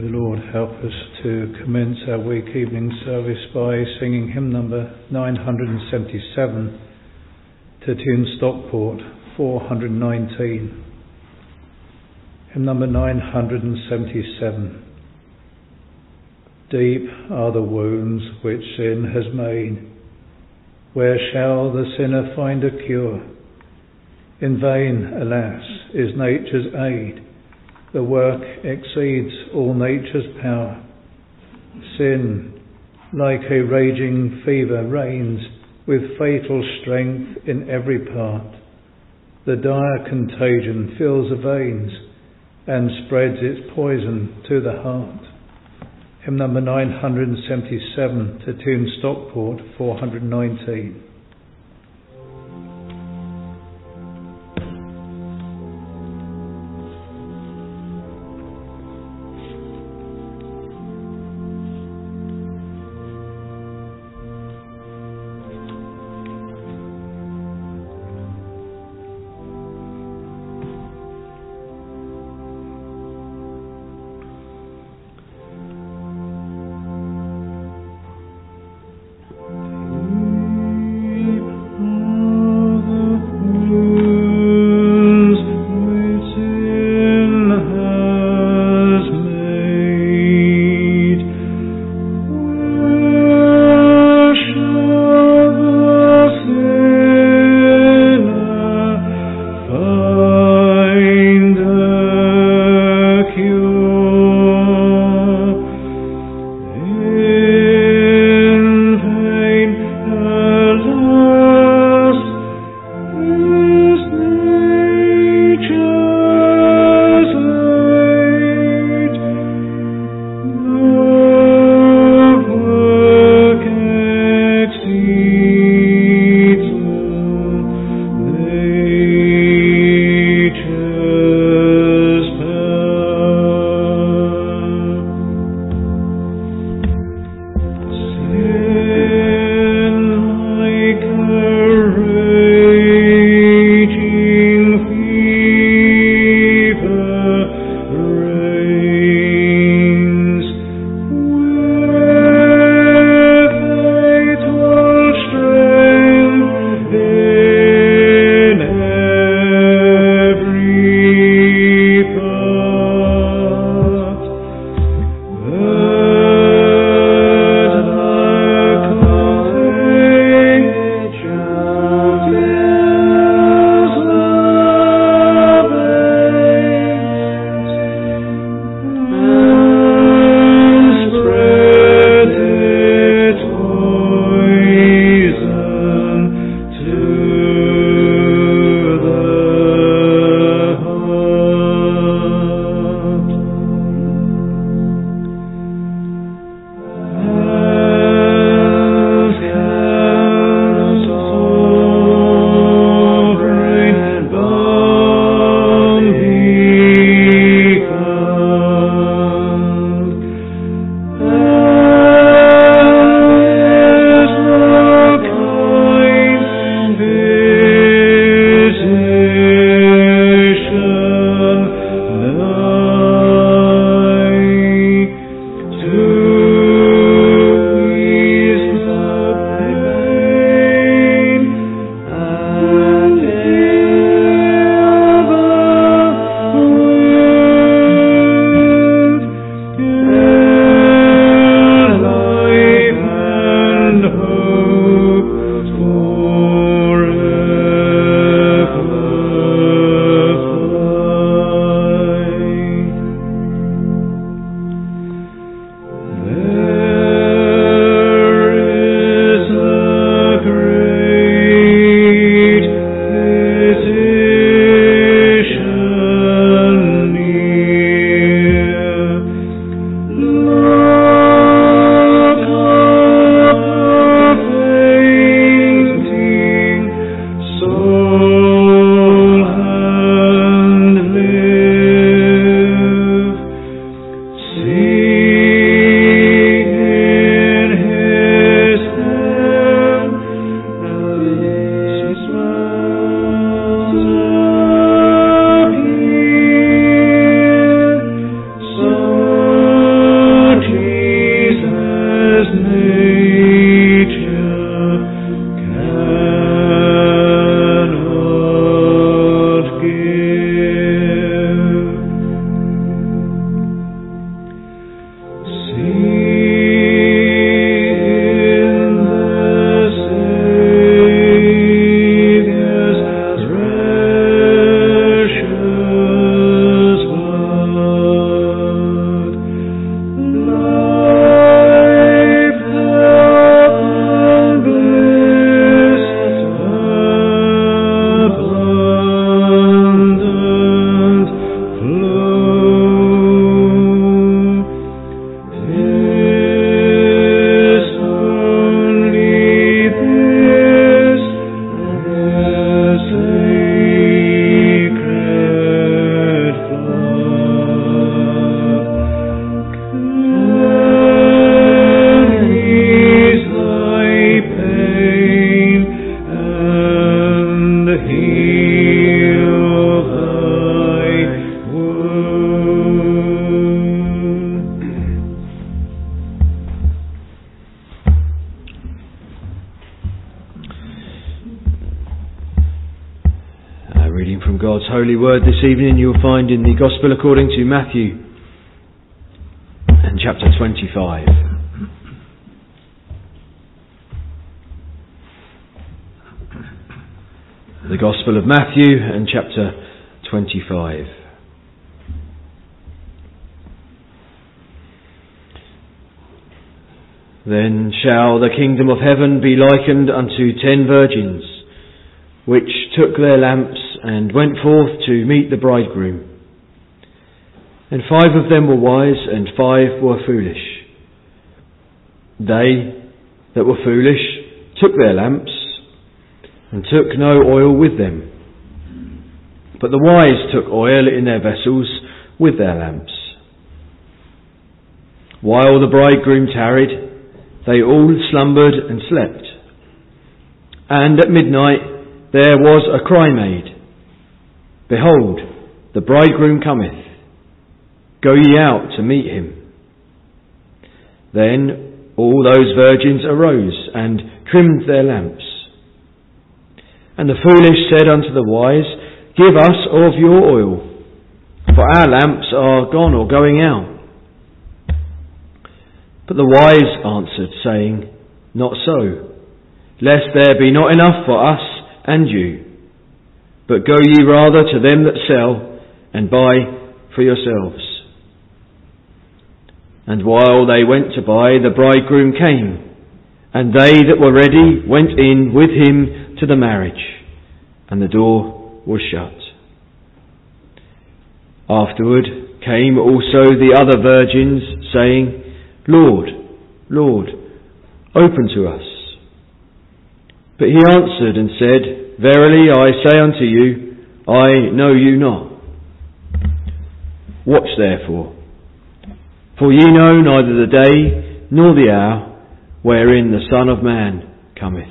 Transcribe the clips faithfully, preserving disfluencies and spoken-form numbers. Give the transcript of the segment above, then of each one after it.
The Lord help us to commence our week evening service by singing hymn number nine hundred seventy-seven to tune Stockport four hundred nineteen. Hymn number nine hundred seventy-seven. Deep are the wounds which sin has made. Where shall the sinner find a cure? In vain, alas, is nature's aid. The work exceeds all nature's power. Sin, like a raging fever, reigns with fatal strength in every part. The dire contagion fills the veins and spreads its poison to the heart. Hymn number nine hundred seventy-seven to tune Stockport four hundred nineteen. God's holy word this evening you'll find in the Gospel according to Matthew and chapter twenty-five. The Gospel of Matthew and chapter twenty-five. Then shall the kingdom of heaven be likened unto ten virgins, which took their lamps and went forth to meet the bridegroom. And five of them were wise, and five were foolish. They that were foolish took their lamps, and took no oil with them. But the wise took oil in their vessels with their lamps. While the bridegroom tarried, they all slumbered and slept. And at midnight there was a cry made, Behold, the bridegroom cometh. Go ye out to meet him. Then all those virgins arose and trimmed their lamps. And the foolish said unto the wise, Give us of your oil, for our lamps are gone or going out. But the wise answered, saying, Not so, lest there be not enough for us and you. But go ye rather to them that sell, and buy for yourselves. And while they went to buy, the bridegroom came, and they that were ready went in with him to the marriage, and the door was shut. Afterward came also the other virgins, saying, Lord, Lord, open to us. But he answered and said, Verily I say unto you, I know you not. Watch therefore, for ye know neither the day nor the hour wherein the Son of Man cometh.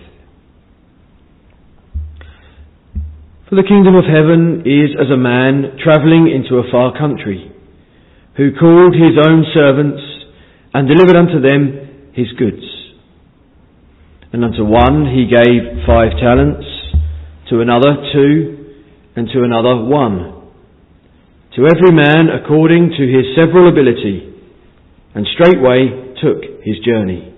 For the kingdom of heaven is as a man travelling into a far country, who called his own servants, and delivered unto them his goods. And unto one he gave five talents, to another two, and to another one, to every man according to his several ability, and straightway took his journey.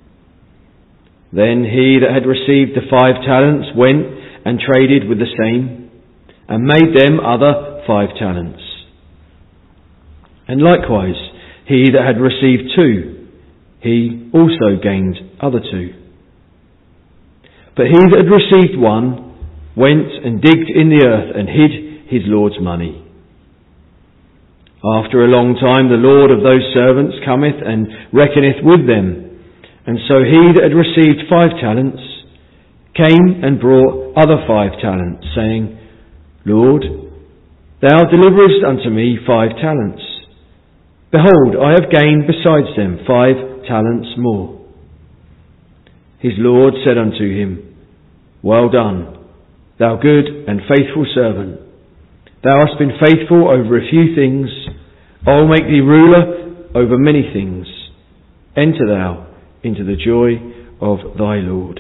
Then he that had received the five talents went and traded with the same, and made them other five talents. And likewise, he that had received two, he also gained other two. But he that had received one went and digged in the earth and hid his Lord's money. After a long time the Lord of those servants cometh and reckoneth with them. And so he that had received five talents came and brought other five talents, saying, Lord, thou deliverest unto me five talents. Behold, I have gained besides them five talents more. His Lord said unto him, Well done, thou good and faithful servant. Thou hast been faithful over a few things. I will make thee ruler over many things. Enter thou into the joy of thy Lord.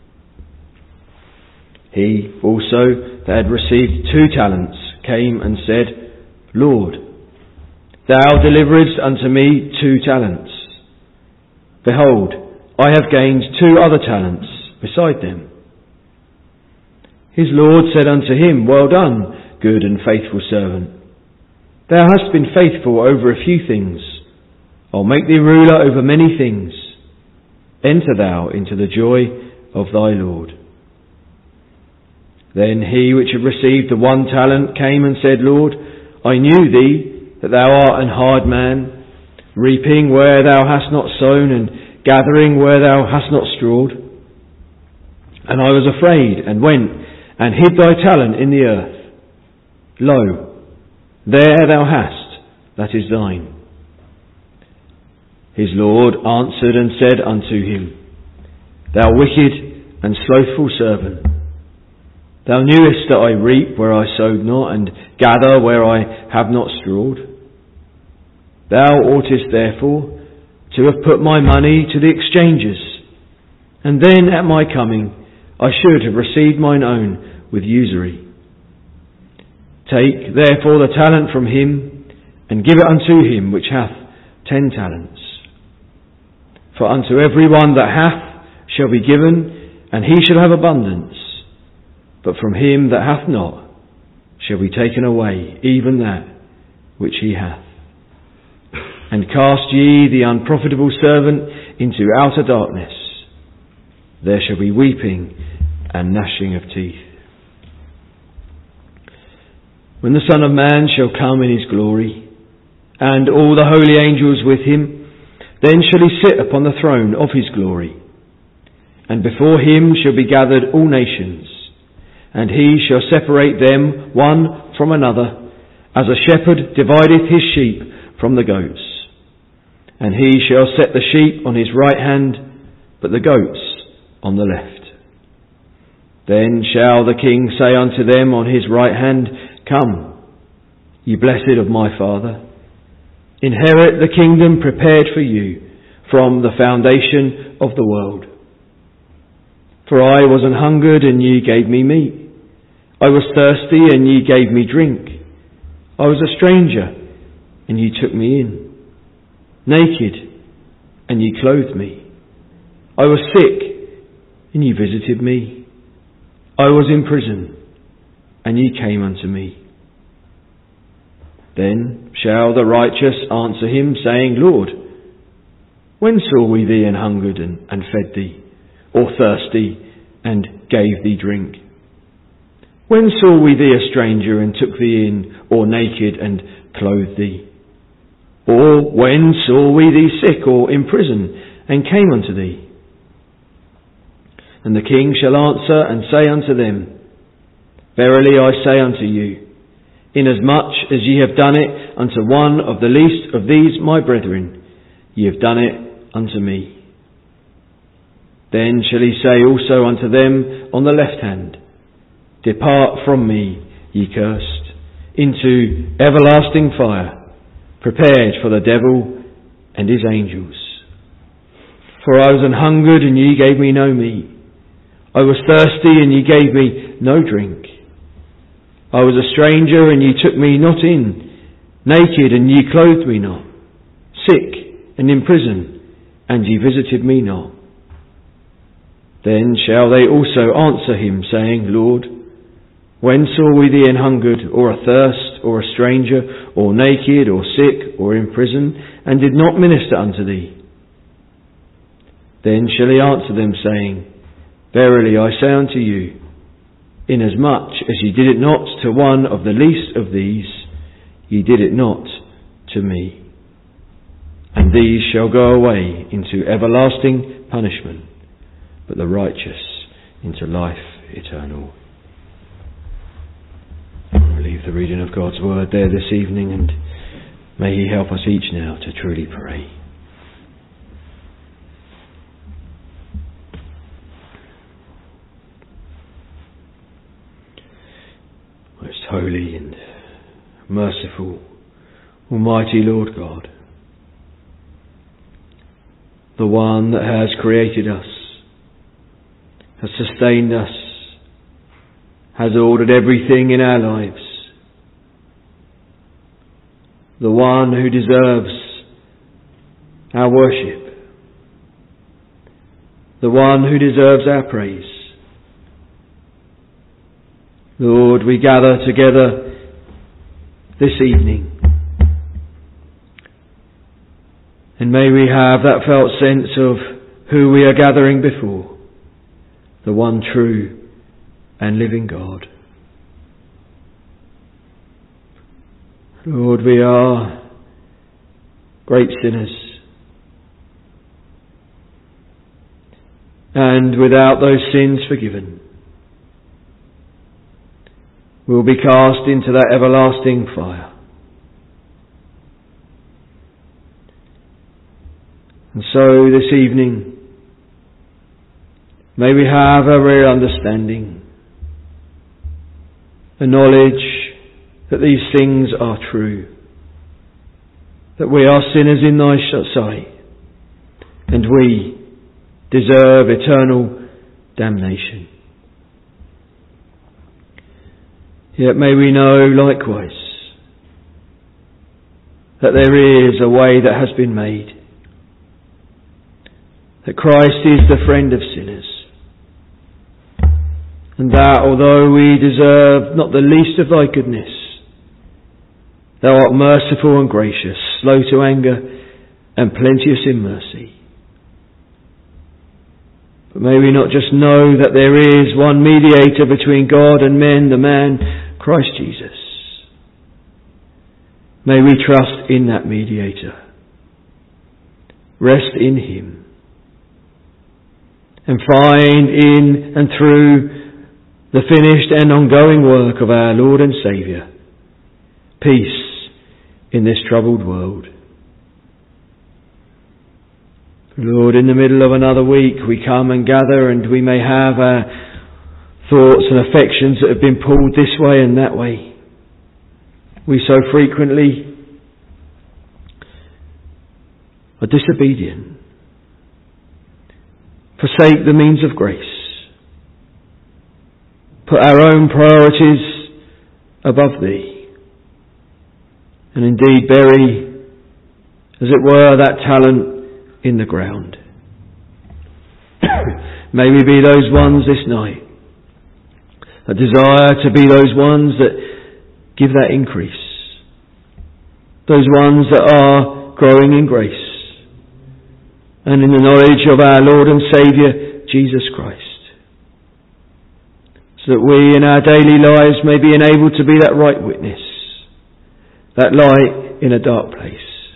He also that had received two talents came and said, Lord, thou deliveredst unto me two talents. Behold, I have gained two other talents beside them. His Lord said unto him, Well done, good and faithful servant. Thou hast been faithful over a few things. I'll make thee ruler over many things. Enter thou into the joy of thy Lord. Then he which had received the one talent came and said, Lord, I knew thee, that thou art an hard man, reaping where thou hast not sown, and gathering where thou hast not strawed. And I was afraid, and went and hid thy talent in the earth. Lo, there thou hast, that is thine. His Lord answered and said unto him, Thou wicked and slothful servant, thou knewest that I reap where I sowed not, and gather where I have not strawed. Thou oughtest therefore to have put my money to the exchangers, and then at my coming I should have received mine own with usury. Take therefore the talent from him, and give it unto him which hath ten talents. For unto every one that hath shall be given, and he shall have abundance. But from him that hath not shall be taken away even that which he hath. And cast ye the unprofitable servant into outer darkness. There shall be weeping and gnashing of teeth. When the Son of Man shall come in his glory, and all the holy angels with him, then shall he sit upon the throne of his glory. And before him shall be gathered all nations, and he shall separate them one from another, as a shepherd divideth his sheep from the goats. And he shall set the sheep on his right hand, but the goats on the left. Then shall the King say unto them on his right hand, Come, ye blessed of my Father, inherit the kingdom prepared for you from the foundation of the world. For I was an hungered, and ye gave me meat. I was thirsty, and ye gave me drink. I was a stranger, and ye took me in. Naked, and ye clothed me. I was sick, and ye visited me. I was in prison, and ye came unto me. Then shall the righteous answer him, saying, Lord, when saw we thee an hungered and, and fed thee, or thirsty and gave thee drink? When saw we thee a stranger and took thee in, or naked and clothed thee? Or when saw we thee sick or in prison and came unto thee? And the King shall answer and say unto them, Verily I say unto you, inasmuch as ye have done it unto one of the least of these my brethren, ye have done it unto me. Then shall he say also unto them on the left hand, Depart from me, ye cursed, into everlasting fire, prepared for the devil and his angels. For I was an hungered, and ye gave me no meat. I was thirsty, and ye gave me no drink. I was a stranger, and ye took me not in. Naked, and ye clothed me not. Sick, and in prison, and ye visited me not. Then shall they also answer him, saying, Lord, when saw we thee an hungered, or athirst, or a stranger, or naked, or sick, or in prison, and did not minister unto thee? Then shall he answer them, saying, Verily I say unto you, inasmuch as ye did it not to one of the least of these, ye did it not to me. And these shall go away into everlasting punishment, but the righteous into life eternal. We'll leave the reading of God's word there this evening, and may he help us each now to truly pray. Most holy and merciful, almighty Lord God, the one that has created us, has sustained us, has ordered everything in our lives, the one who deserves our worship, the one who deserves our praise. Lord, we gather together this evening, and may we have that felt sense of who we are gathering before, the one true and living God. Lord, we are great sinners, and without those sins forgiven, we'll be cast into that everlasting fire. And so this evening, may we have a real understanding, a knowledge that these things are true, that we are sinners in thy sight, and we deserve eternal damnation. Yet may we know likewise that there is a way that has been made, that Christ is the friend of sinners, and that although we deserve not the least of thy goodness, thou art merciful and gracious, slow to anger and plenteous in mercy. But may we not just know that there is one mediator between God and men, the man Christ Jesus. May we trust in that mediator, rest in him, and find in and through the finished and ongoing work of our Lord and Saviour peace in this troubled world. Lord, in the middle of another week we come and gather, and we may have our thoughts and affections that have been pulled this way and that way. We so frequently are disobedient, forsake the means of grace, put our own priorities above thee, and indeed bury, as it were, that talent in the ground. May we be those ones this night that desire to be those ones that give that increase, those ones that are growing in grace and in the knowledge of our Lord and Saviour Jesus Christ, so that we in our daily lives may be enabled to be that right witness, that light in a dark place.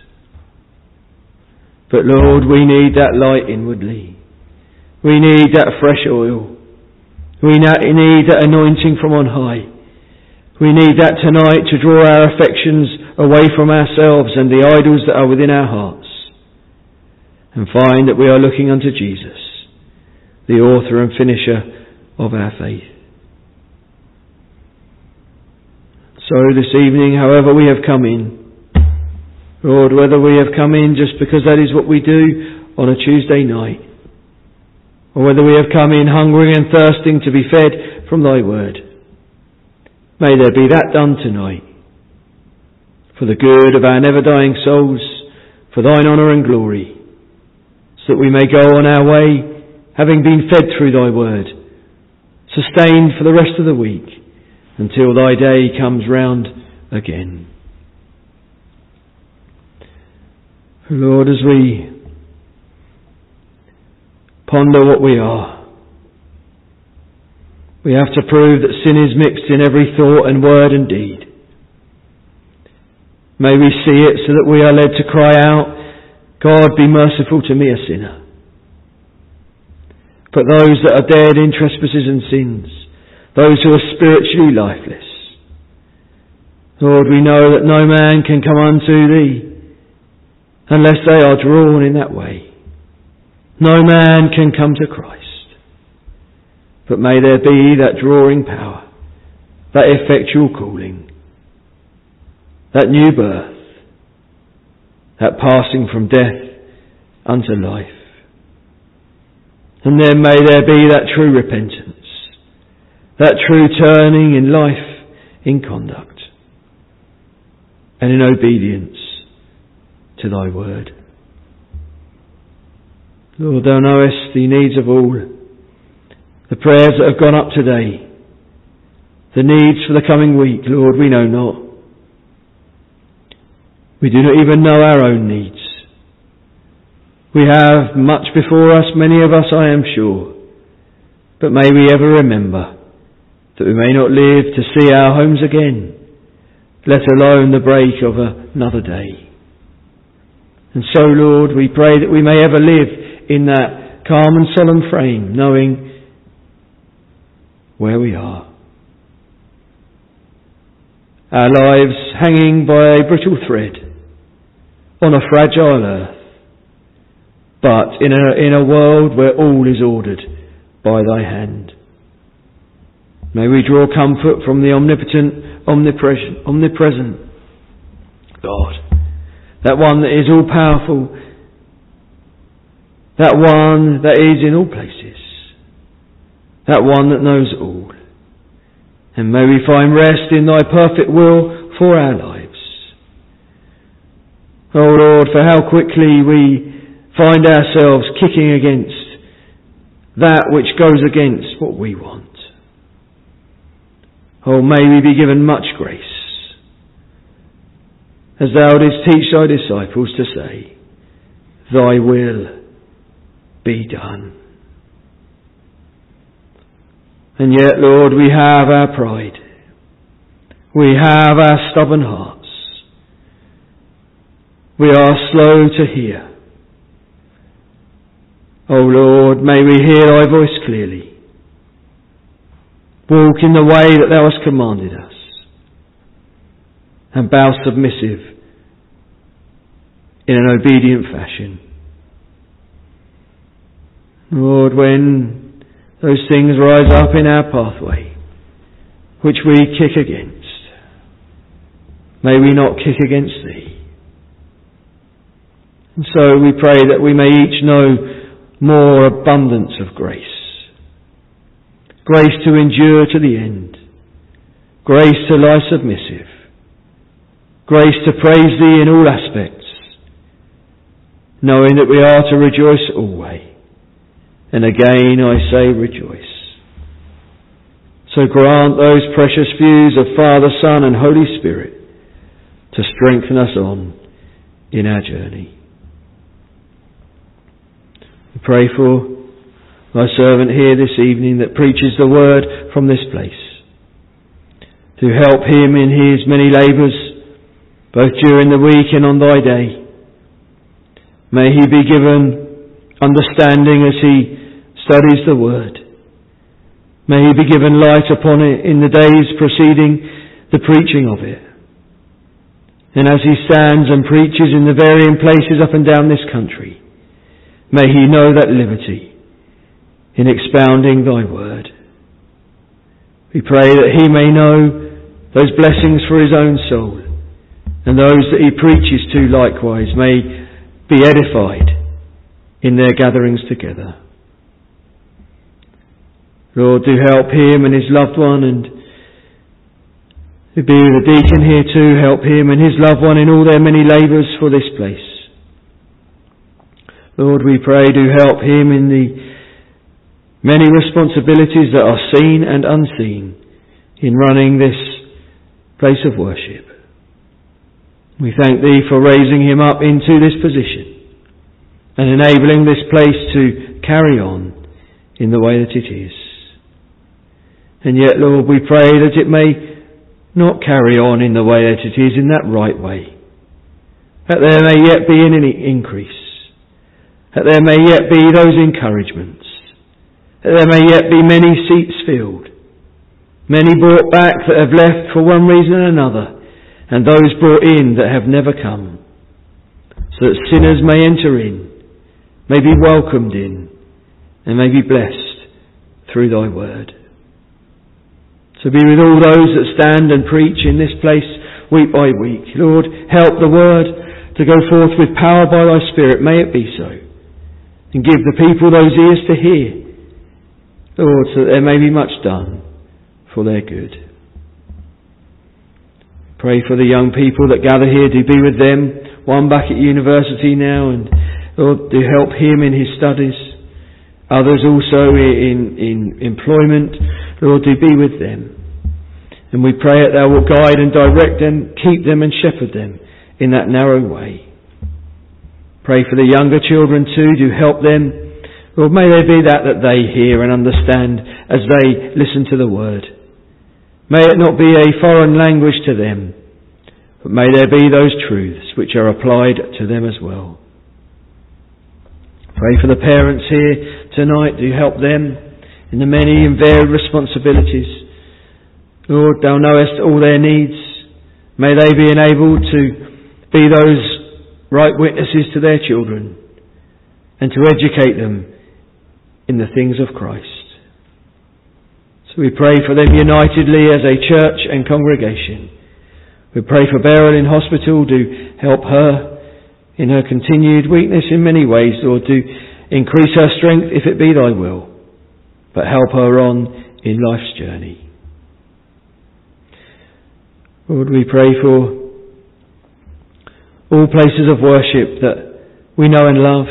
But Lord, we need that light inwardly. We need that fresh oil. We need that anointing from on high. We need that tonight to draw our affections away from ourselves and the idols that are within our hearts, and find that we are looking unto Jesus, the author and finisher of our faith. So this evening, however we have come in, Lord, whether we have come in just because that is what we do on a Tuesday night, or whether we have come in hungry and thirsting to be fed from thy word, may there be that done tonight, for the good of our never-dying souls, for thine honour and glory, so that we may go on our way, having been fed through thy word, sustained for the rest of the week, until thy day comes round again. Lord, as we ponder what we are, we have to prove that sin is mixed in every thought and word and deed. May we see it so that we are led to cry out, God, be merciful to me, a sinner. But those that are dead in trespasses and sins, those who are spiritually lifeless, Lord, we know that no man can come unto thee unless they are drawn in that way. No man can come to Christ. But may there be that drawing power, that effectual calling, that new birth, that passing from death unto life. And then may there be that true repentance, that true turning in life, in conduct, and in obedience to thy word. Lord, thou knowest the needs of all, the prayers that have gone up today, the needs for the coming week, Lord, we know not. We do not even know our own needs. We have much before us, many of us, I am sure, but may we ever remember that we may not live to see our homes again, let alone the break of another day. And so, Lord, we pray that we may ever live in that calm and solemn frame, knowing where we are. Our lives hanging by a brittle thread on a fragile earth, but in a, in a world where all is ordered by thy hand. May we draw comfort from the omnipotent, omnipresent, omnipresent God, that one that is all powerful, that one that is in all places, that one that knows all. and may we find rest in thy perfect will for our lives. O Lord, for how quickly we find ourselves kicking against that which goes against what we want. Oh, may we be given much grace, as thou didst teach thy disciples to say, thy will be done. And yet, Lord, we have our pride. We have our stubborn hearts. We are slow to hear. O Lord, may we hear thy voice clearly. Walk in the way that thou hast commanded us, and bow submissive in an obedient fashion. Lord, when those things rise up in our pathway, which we kick against, may we not kick against thee. And so we pray that we may each know more abundance of grace. Grace to endure to the end. Grace to lie submissive. Grace to praise thee in all aspects, knowing that we are to rejoice always. And again I say rejoice. So grant those precious views of Father, Son and Holy Spirit to strengthen us on in our journey. We pray for thy servant here this evening that preaches the word from this place, to help him in his many labours, both during the week and on thy day. May he be given understanding as he studies the word. May he be given light upon it in the days preceding the preaching of it. And as he stands and preaches in the varying places up and down this country, may he know that liberty in expounding thy word. We pray that he may know those blessings for his own soul, and those that he preaches to likewise may be edified in their gatherings together. Lord, do help him and his loved one, and be with the deacon here too. Help him and his loved one in all their many labours for this place. Lord, we pray, do help him in the many responsibilities that are seen and unseen in running this place of worship. We thank thee for raising him up into this position and enabling this place to carry on in the way that it is. And yet, Lord, we pray that it may not carry on in the way that it is, in that right way. That there may yet be an increase. That there may yet be those encouragements. That there may yet be many seats filled. Many brought back that have left for one reason or another. And those brought in that have never come. So that sinners may enter in, may be welcomed in, and may be blessed through thy word. So be with all those that stand and preach in this place week by week. Lord, help the word to go forth with power by thy Spirit. May it be so. And give the people those ears to hear, Lord, so that there may be much done for their good. Pray for the young people that gather here. Do be with them. One back at university now, and Lord, do help him in his studies. Others also in, in employment. Lord, do be with them. And we pray that thou wilt guide and direct them, keep them and shepherd them in that narrow way. Pray for the younger children too, do help them. Lord, may there be that that they hear and understand as they listen to the word. May it not be a foreign language to them, but may there be those truths which are applied to them as well. Pray for the parents here tonight, do help them in the many and varied responsibilities. Lord, thou knowest all their needs. May they be enabled to be those right witnesses to their children and to educate them in the things of Christ. So we pray for them unitedly as a church and congregation. We pray for Beryl in hospital. Do help her in her continued weakness in many ways, Lord. Do increase her strength if it be thy will, but help her on in life's journey. Lord, we pray for all places of worship that we know and love.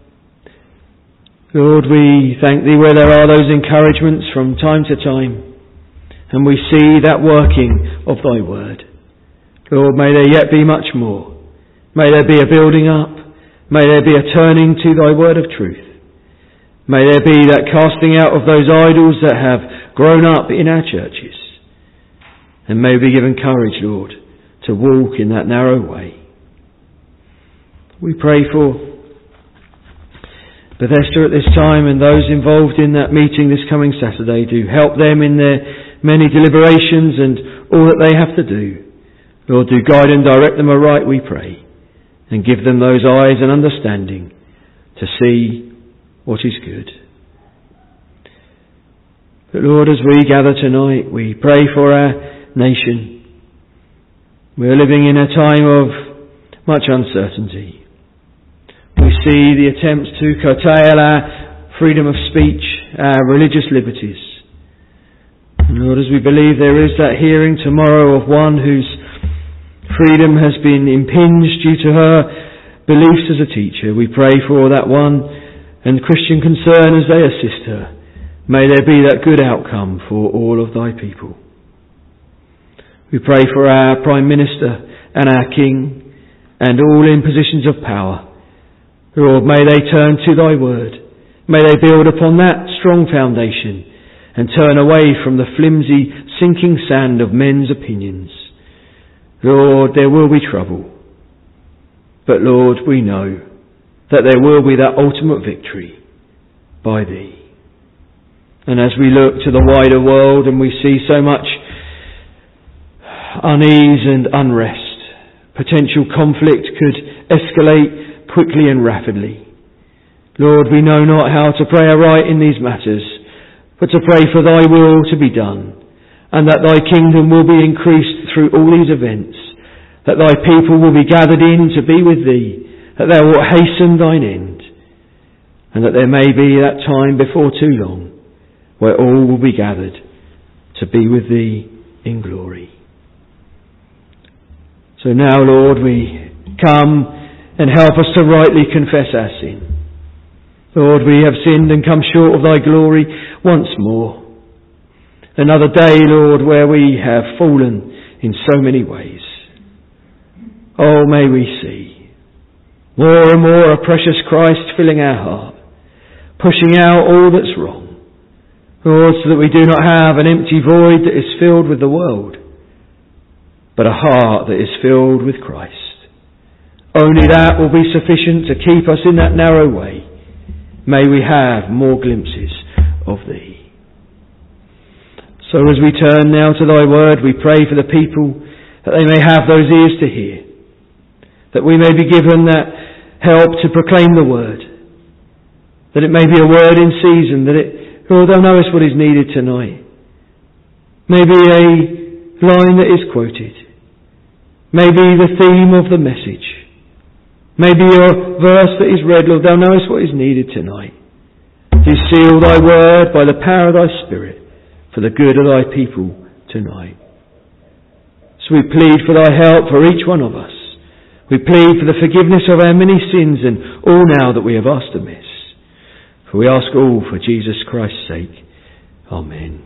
Lord, we thank Thee where there are those encouragements from time to time, and we see that working of Thy word. Lord, may there yet be much more. May there be a building up. May there be a turning to Thy word of truth. May there be that casting out of those idols that have grown up in our churches. And may we be given courage, Lord, to walk in that narrow way. We pray for Bethesda at this time and those involved in that meeting this coming Saturday. Do help them in their many deliberations and all that they have to do. Lord, do guide and direct them aright, we pray, and give them those eyes and understanding to see what is good. But Lord, as we gather tonight, we pray for our nation. We are living in a time of much uncertainty. We see the attempts to curtail our freedom of speech, our religious liberties. And Lord, as we believe there is that hearing tomorrow of one whose freedom has been impinged due to her beliefs as a teacher, we pray for that one and Christian concern as they assist her. May there be that good outcome for all of Thy people. We pray for our Prime Minister and our King and all in positions of power. Lord, may they turn to Thy word. May they build upon that strong foundation and turn away from the flimsy, sinking sand of men's opinions. Lord, there will be trouble. But Lord, we know that there will be that ultimate victory by Thee. And as we look to the wider world and we see so much unease and unrest, potential conflict could escalate quickly and rapidly. Lord, we know not how to pray aright in these matters, but to pray for Thy will to be done, and that Thy kingdom will be increased through all these events, that Thy people will be gathered in to be with Thee, that Thou wilt hasten Thine end, and that there may be that time before too long where all will be gathered to be with Thee in glory. So now, Lord, we come and help us to rightly confess our sin. Lord, we have sinned and come short of Thy glory once more. Another day, Lord, where we have fallen in so many ways. Oh, may we see more and more a precious Christ filling our heart, pushing out all that's wrong. Lord, so that we do not have an empty void that is filled with the world, but a heart that is filled with Christ. Only that will be sufficient to keep us in that narrow way. May we have more glimpses of Thee. So as we turn now to Thy word, we pray for the people that they may have those ears to hear, that we may be given that help to proclaim the word, that it may be a word in season, that it, Lord, Thou knowest what is needed tonight. Maybe a line that is quoted, maybe the theme of the message, maybe a verse that is read. Lord, Thou knowest what is needed tonight. Do seal Thy word by the power of Thy Spirit for the good of Thy people tonight. So we plead for Thy help for each one of us. We plead for the forgiveness of our many sins and all now that we have asked amiss. For we ask all for Jesus Christ's sake. Amen.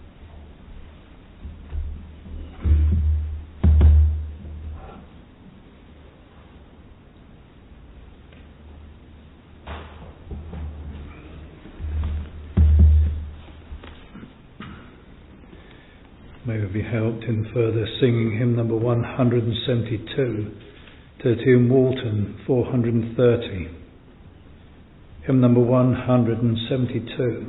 May we be helped in further singing hymn number one hundred seventy-two to Tim Walton four hundred thirty. Hymn number one hundred seventy-two.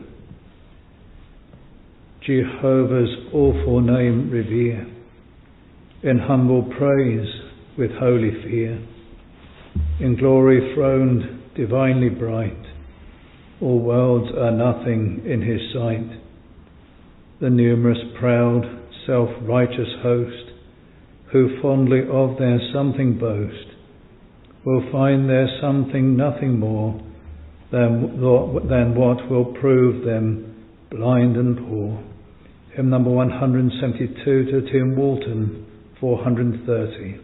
Jehovah's awful name revere, in humble praise with holy fear, in glory throned divinely bright, all worlds are nothing in His sight. The numerous proud self-righteous host, who fondly of their something boast, will find their something nothing more than, than what will prove them blind and poor. Hymn number one hundred seventy-two to Tim Walton, four hundred thirty.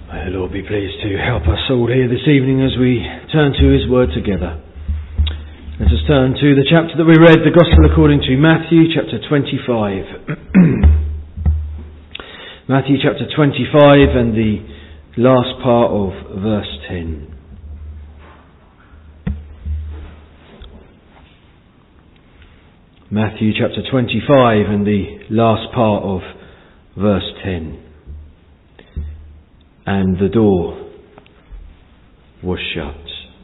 May the Lord be pleased to help us all here this evening as we turn to His Word together. Let us turn to the chapter that we read, the Gospel according to Matthew, chapter twenty-five. Matthew chapter twenty-five and the last part of verse ten. Matthew chapter twenty-five and the last part of verse ten. And the door was shut.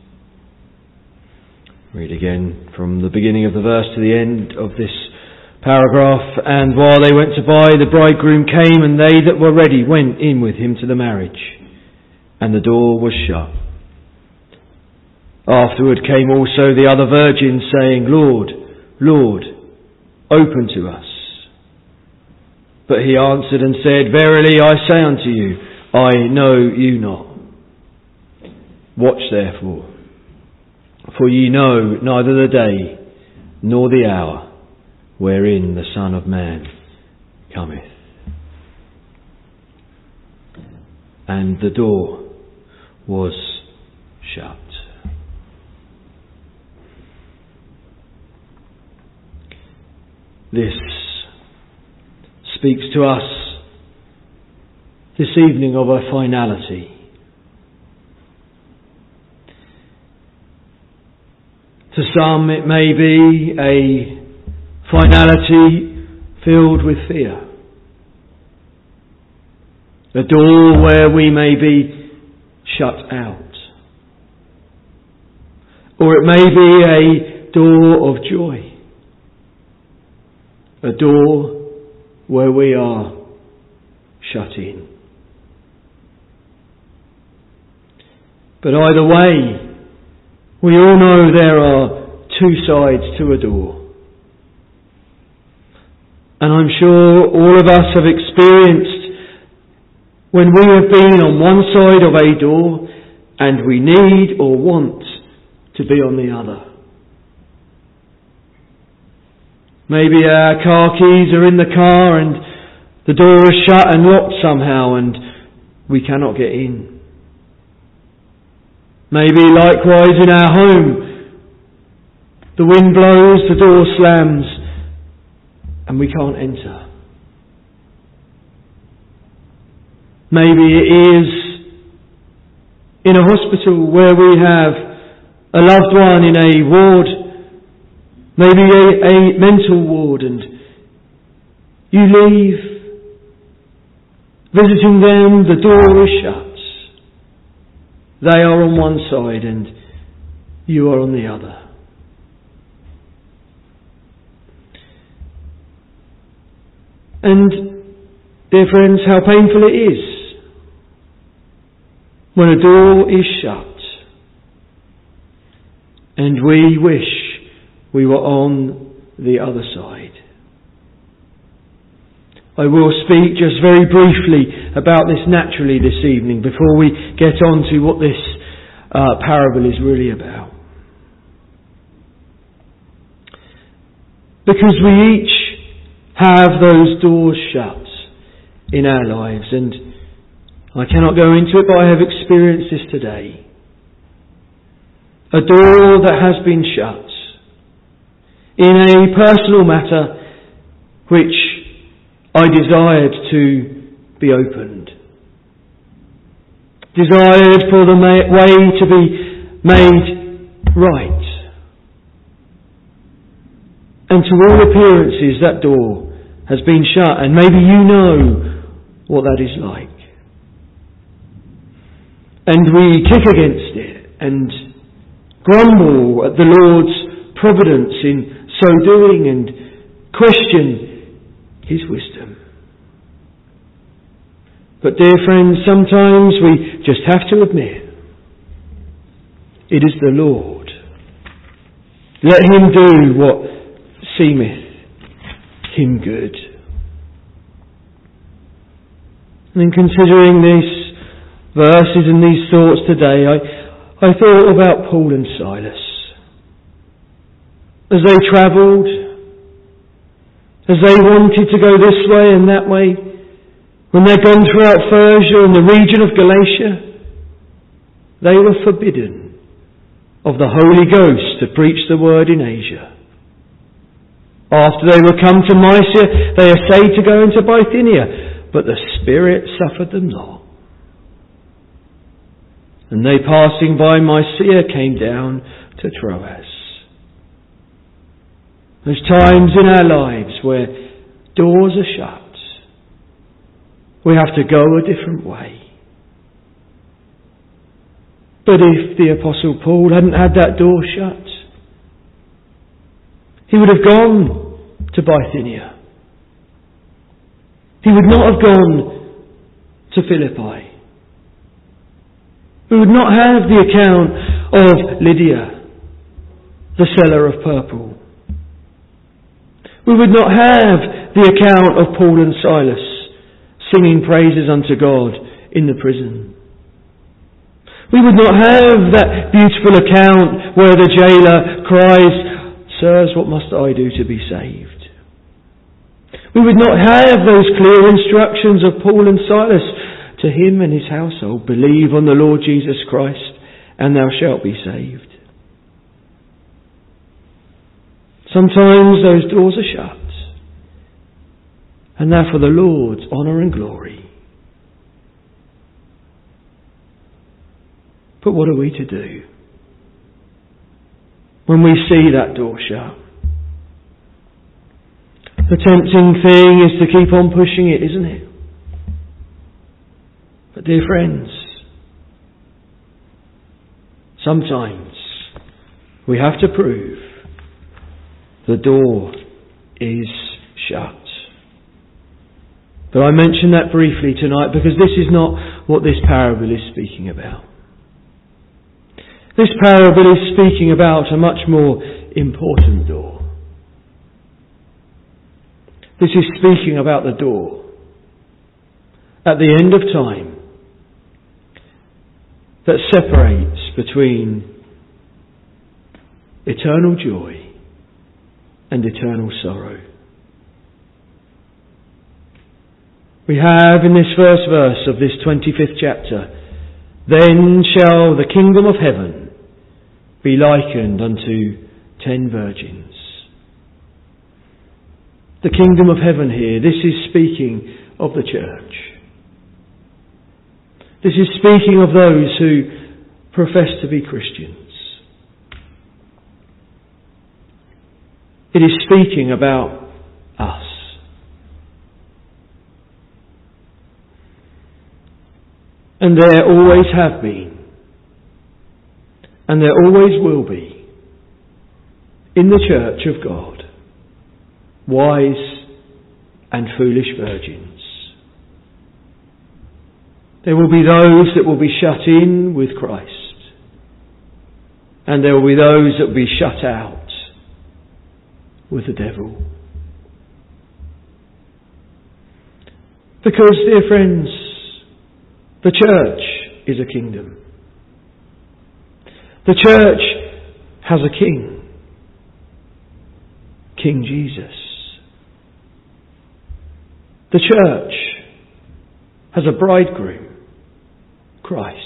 Read again from the beginning of the verse to the end of this paragraph. And while they went to buy, the bridegroom came, and they that were ready went in with him to the marriage. And the door was shut. Afterward came also the other virgins, saying, Lord, Lord, open to us. But he answered and said, Verily I say unto you, I know you not. Watch therefore, for ye know neither the day nor the hour wherein the Son of Man cometh. And the door was shut. This speaks to us this evening of a finality. To some it may be a finality filled with fear. A door where we may be shut out. Or it may be a door of joy. A door where we are shut in. But either way, we all know there are two sides to a door. And I'm sure all of us have experienced when we have been on one side of a door and we need or want to be on the other. Maybe our car keys are in the car and the door is shut and locked somehow and we cannot get in. Maybe likewise in our home, the wind blows, the door slams, and we can't enter. Maybe it is in a hospital where we have a loved one in a ward, maybe a, a mental ward, and you leave, visiting them, the door is shut. They are on one side and you are on the other. And, dear friends, how painful it is when a door is shut and we wish we were on the other side. I will speak just very briefly about this naturally this evening before we get on to what this uh, parable is really about. Because we each have those doors shut in our lives, and I cannot go into it, but I have experienced this today. A door that has been shut in a personal matter which I desired to be opened. Desired for the way to be made right. And to all appearances that door has been shut, and maybe you know what that is like. And we kick against it and grumble at the Lord's providence in so doing and question His wisdom. But dear friends, sometimes we just have to admit it is the Lord. Let Him do what seemeth Him good. And in considering these verses and these thoughts today, I, I thought about Paul and Silas. As they travelled, as they wanted to go this way and that way, When they'd gone throughout Persia and the region of Galatia, they were forbidden of the Holy Ghost to preach the word in Asia. After they were come to Mysia, they essayed to go into Bithynia, but the Spirit suffered them not. And they, passing by Mysia, came down to Troas. There's times in our lives where doors are shut. We have to go a different way. But if the Apostle Paul hadn't had that door shut, he would have gone to Bithynia. He would not have gone to Philippi. We would not have the account of Lydia, the seller of purple. We would not have the account of Paul and Silas singing praises unto God in the prison. We would not have that beautiful account where the jailer cries, "Sirs, what must I do to be saved?" We would not have those clear instructions of Paul and Silas to him and his household, "Believe on the Lord Jesus Christ, and thou shalt be saved." Sometimes those doors are shut, and they're for the Lord's honour and glory. But what are we to do when we see that door shut? The tempting thing is to keep on pushing it, isn't it? But dear friends, sometimes we have to prove the door is shut. But I mention that briefly tonight because this is not what this parable is speaking about. This parable is speaking about a much more important door. This is speaking about the door at the end of time that separates between eternal joy and eternal sorrow. We have in this first verse of this twenty-fifth chapter, "Then shall the kingdom of heaven be likened unto ten virgins." The kingdom of heaven here, this is speaking of the church. This is speaking of those who profess to be Christians. It is speaking about us. And there always have been, and there always will be, in the church of God, wise and foolish virgins. There will be those that will be shut in with Christ, and there will be those that will be shut out with the devil. Because, dear friends, the church is a kingdom. The church has a king, King Jesus. The church has a bridegroom, Christ.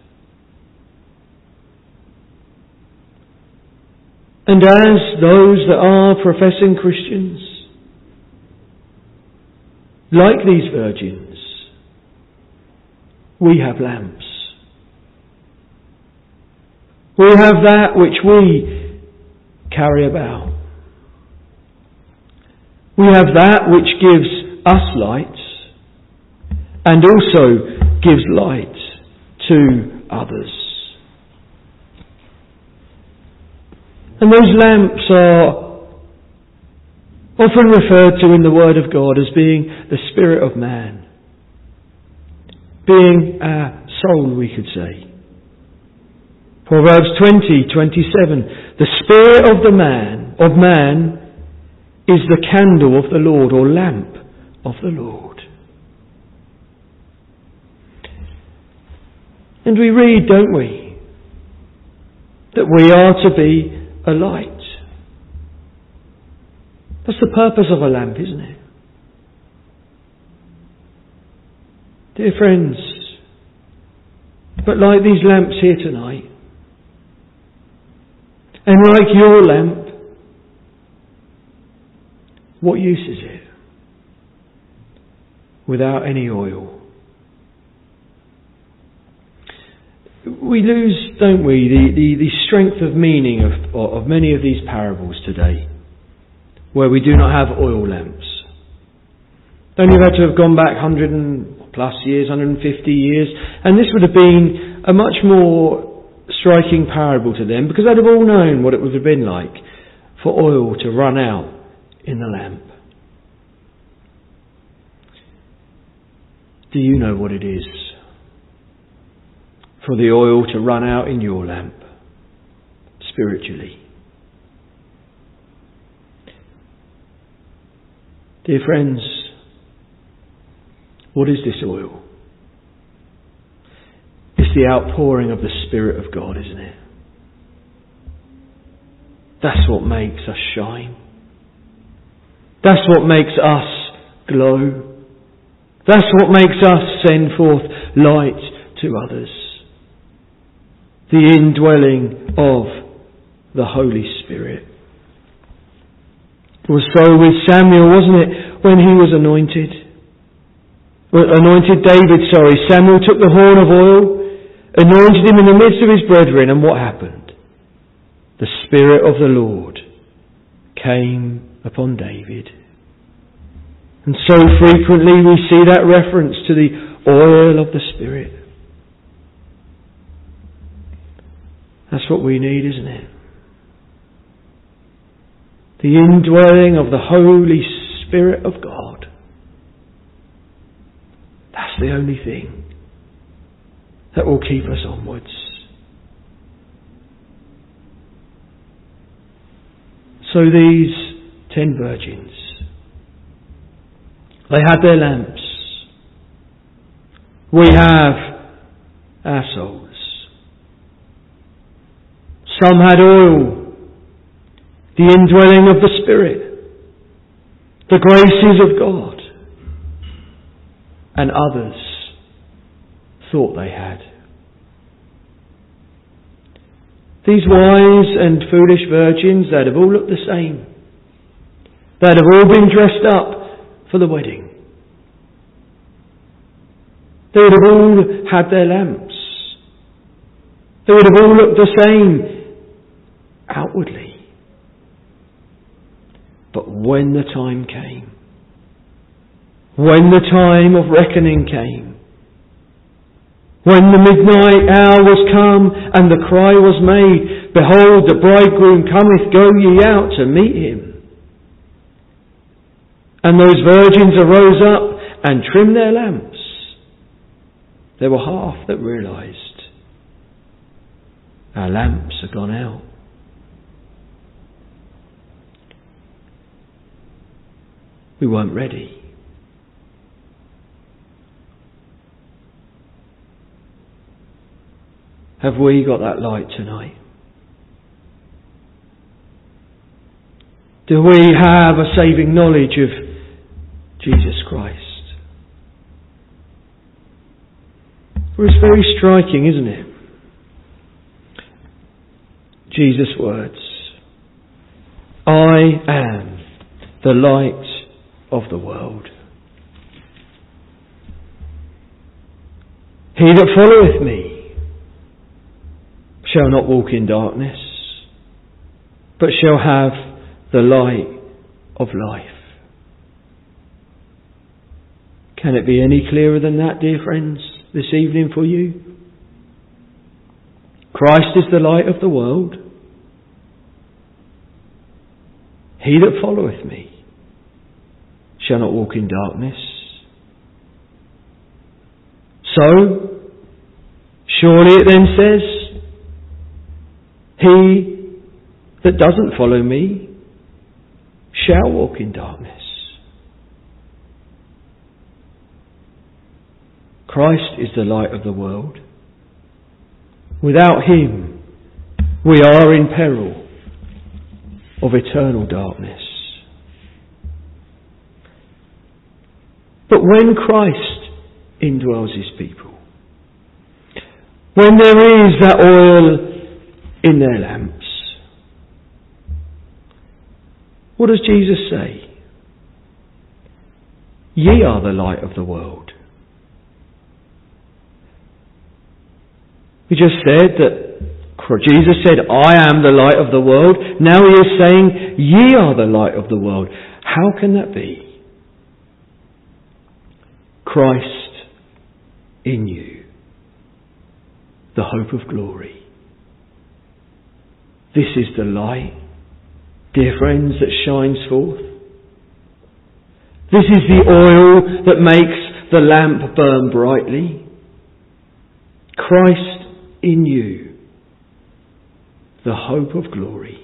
And as those that are professing Christians, like these virgins, we have lamps. We have that which we carry about. We have that which gives us light and also gives light to others. And those lamps are often referred to in the Word of God as being the spirit of man. Being our soul, we could say. Proverbs twenty twenty-seven. The spirit of the man, of man, is the candle of the Lord, or lamp of the Lord. And we read, don't we, that we are to be a light. That's the purpose of a lamp, isn't it? Dear friends, but like these lamps here tonight, and like your lamp, what use is it without any oil? We lose, don't we, the, the, the strength of meaning of, of many of these parables today, where we do not have oil lamps. Don't you have to have gone back one hundred plus years, one hundred fifty years, and this would have been a much more striking parable to them, because they'd have all known what it would have been like for oil to run out in the lamp. Do you know what it is for the oil to run out in your lamp spiritually? Dear friends, what is this oil? It's the outpouring of the Spirit of God, isn't it? That's what makes us shine. That's what makes us glow. That's what makes us send forth light to others. The indwelling of the Holy Spirit. It was so with Samuel, wasn't it, when he was anointed? Well, anointed David, sorry. Samuel took the horn of oil, anointed him in the midst of his brethren, and what happened? The Spirit of the Lord came upon David. And so frequently we see that reference to the oil of the Spirit. That's what we need, isn't it? The indwelling of the Holy Spirit of God. That's the only thing that will keep us onwards. So these ten virgins, they had their lamps. We have our souls. Some had oil, the indwelling of the Spirit, the graces of God, and others thought they had. These wise and foolish virgins, they'd have all looked the same. They'd have all been dressed up for the wedding. They would have all had their lamps. They would have all looked the same outwardly. But when the time came, when the time of reckoning came, when the midnight hour was come and the cry was made, behold, the bridegroom cometh, go ye out to meet him. And those virgins arose up and trimmed their lamps. There were half that realised, our lamps are gone out. We weren't ready. Have we got that light tonight? Do we have a saving knowledge of Jesus Christ? Well, it's very striking, isn't it? Jesus' words. I am the light of the world. He that followeth me shall not walk in darkness, but shall have the light of life. Can it be any clearer than that, dear friends, this evening for you? Christ is the light of the world. He that followeth me shall not walk in darkness. So, surely it then says, he that doesn't follow me shall walk in darkness. Christ is the light of the world. Without him, we are in peril of eternal darkness. But when Christ indwells his people. When there is that oil in their lamps, what does Jesus say? Ye are the light of the world. We just said that Jesus said, I am the light of the world. Now he is saying, ye are the light of the world. How can that be? Christ in you, the hope of glory. This is the light, dear friends, that shines forth. This is the oil that makes the lamp burn brightly. Christ in you, the hope of glory.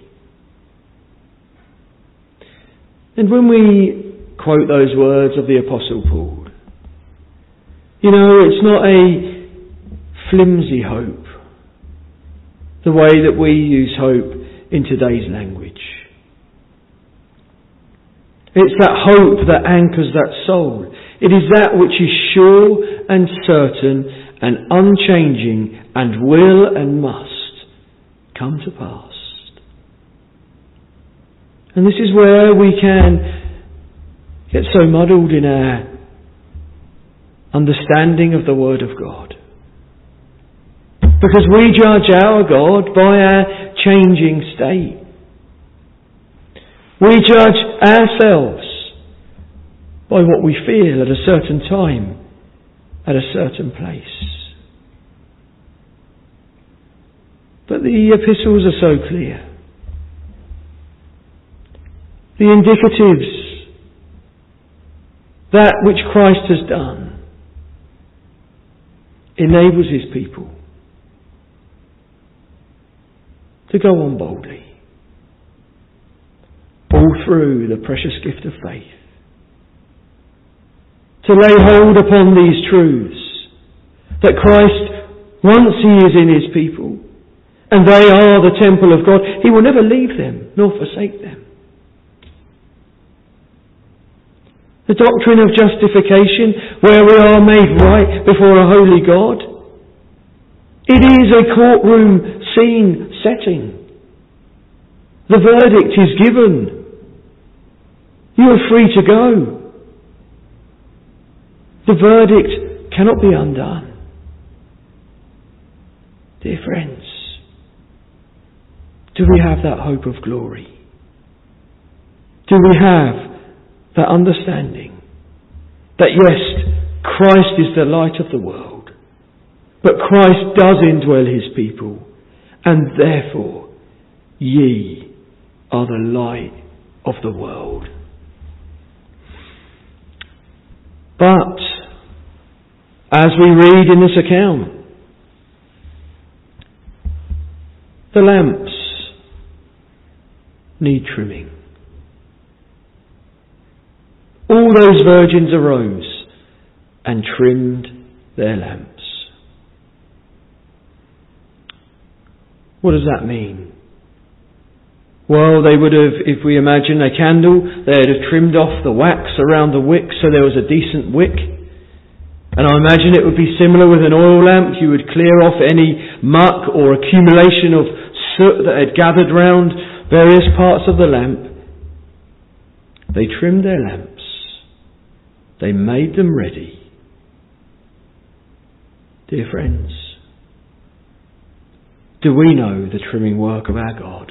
And when we quote those words of the Apostle Paul, you know, it's not a flimsy hope, the way that we use hope in today's language. It's that hope that anchors that soul. It is that which is sure and certain and unchanging and will and must come to pass. And this is where we can get so muddled in our understanding of the Word of God. Because we judge our God by our changing state. We judge ourselves by what we feel at a certain time, at a certain place. But the epistles are so clear. The indicatives, that which Christ has done, enables his people to go on boldly, all through the precious gift of faith, to lay hold upon these truths, that Christ, once he is in his people, and they are the temple of God, he will never leave them nor forsake them. The doctrine of justification, where we are made right before a holy God, it is a courtroom scene setting. The verdict is given. You are free to go. The verdict cannot be undone. Dear friends, do we have that hope of glory? Do we have that understanding that yes, Christ is the light of the world, but Christ does indwell his people, and therefore ye are the light of the world. But as we read in this account, the lamps need trimming. All those virgins arose and trimmed their lamps. What does that mean? Well, they would have, if we imagine a candle, they'd have trimmed off the wax around the wick so there was a decent wick. And I imagine it would be similar with an oil lamp. You would clear off any muck or accumulation of soot that had gathered round various parts of the lamp. They trimmed their lamps. They made them ready. Dear friends, do we know the trimming work of our God?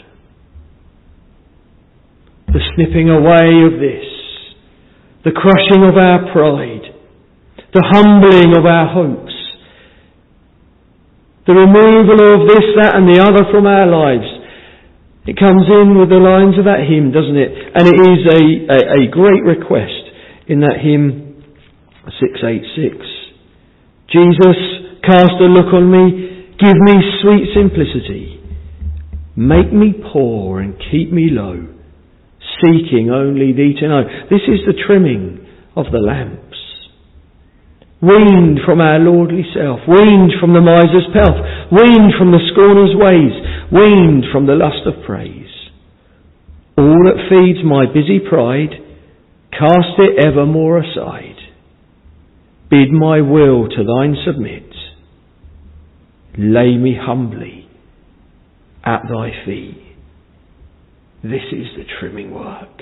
The snipping away of this, the crushing of our pride, the humbling of our hopes, the removal of this, that and the other from our lives. It comes in with the lines of that hymn, doesn't it? And it is a, a, a great request in that hymn six eighty-six. Jesus, cast a look on me, give me sweet simplicity, make me poor and keep me low, seeking only thee to know. This is the trimming of the lamps. Weaned from our lordly self, weaned from the miser's pelf, weaned from the scorner's ways, weaned from the lust of praise. All that feeds my busy pride, cast it evermore aside. bid my will to thine submit. Lay me humbly at thy feet. This is the trimming work.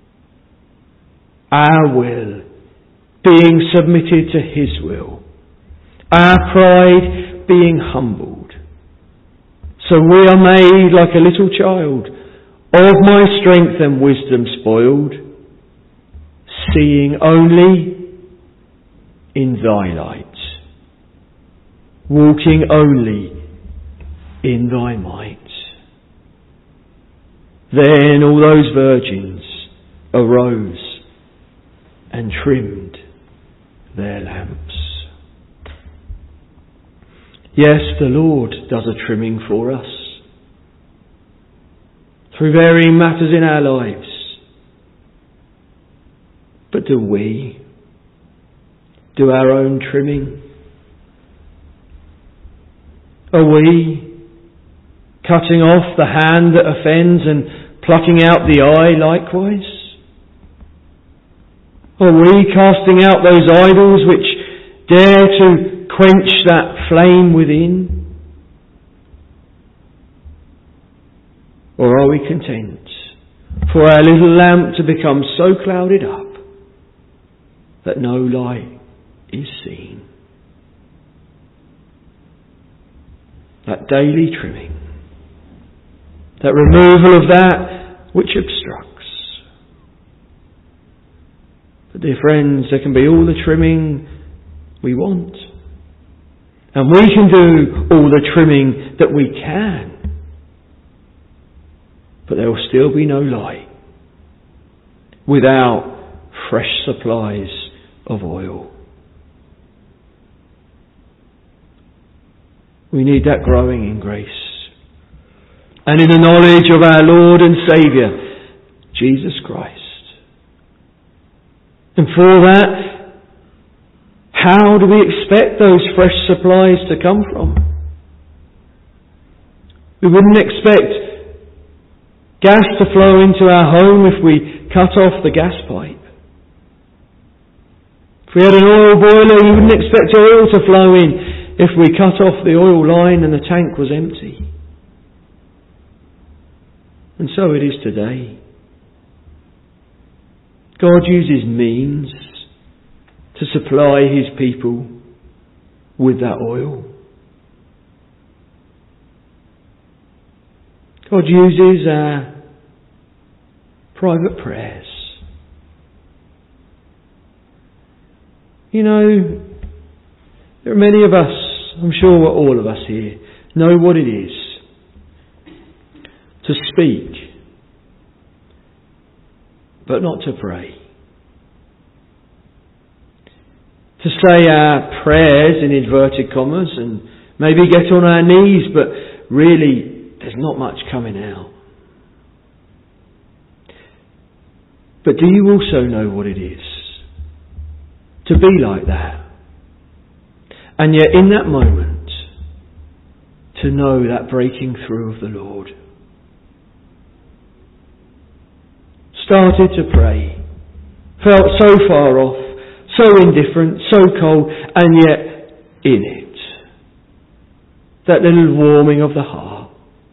Our will being submitted to his will. Our pride being humbled. So we are made like a little child, of my strength and wisdom spoiled, seeing only in thy light, walking only in thy might. Then all those virgins arose and trimmed their lamps. Yes, the Lord does a trimming for us through varying matters in our lives. But do we do our own trimming? Are we cutting off the hand that offends and plucking out the eye likewise? Are we casting out those idols which dare to quench that flame within? Or are we content for our little lamp to become so clouded up that no light is seen? That daily trimming, that removal of that which obstructs. But dear friends, there can be all the trimming we want. And we can do all the trimming that we can. But there will still be no light without fresh supplies of oil. We need that growing in grace and in the knowledge of our Lord and Saviour, Jesus Christ. And for that, how do we expect those fresh supplies to come from? We wouldn't expect gas to flow into our home if we cut off the gas pipe. If we had an oil boiler, we wouldn't expect oil to flow in if we cut off the oil line and the tank was empty. And so it is today. God uses means to supply his people with that oil. God uses our private prayers. You know, there are many of us, I'm sure all of us here, know what it is to speak, but not to pray. To say our prayers in inverted commas and maybe get on our knees, but really there's not much coming out. But do you also know what it is to be like that? And yet in that moment, to know that breaking through of the Lord. Started to pray, felt so far off, so indifferent, so cold, and yet in it, that little warming of the heart,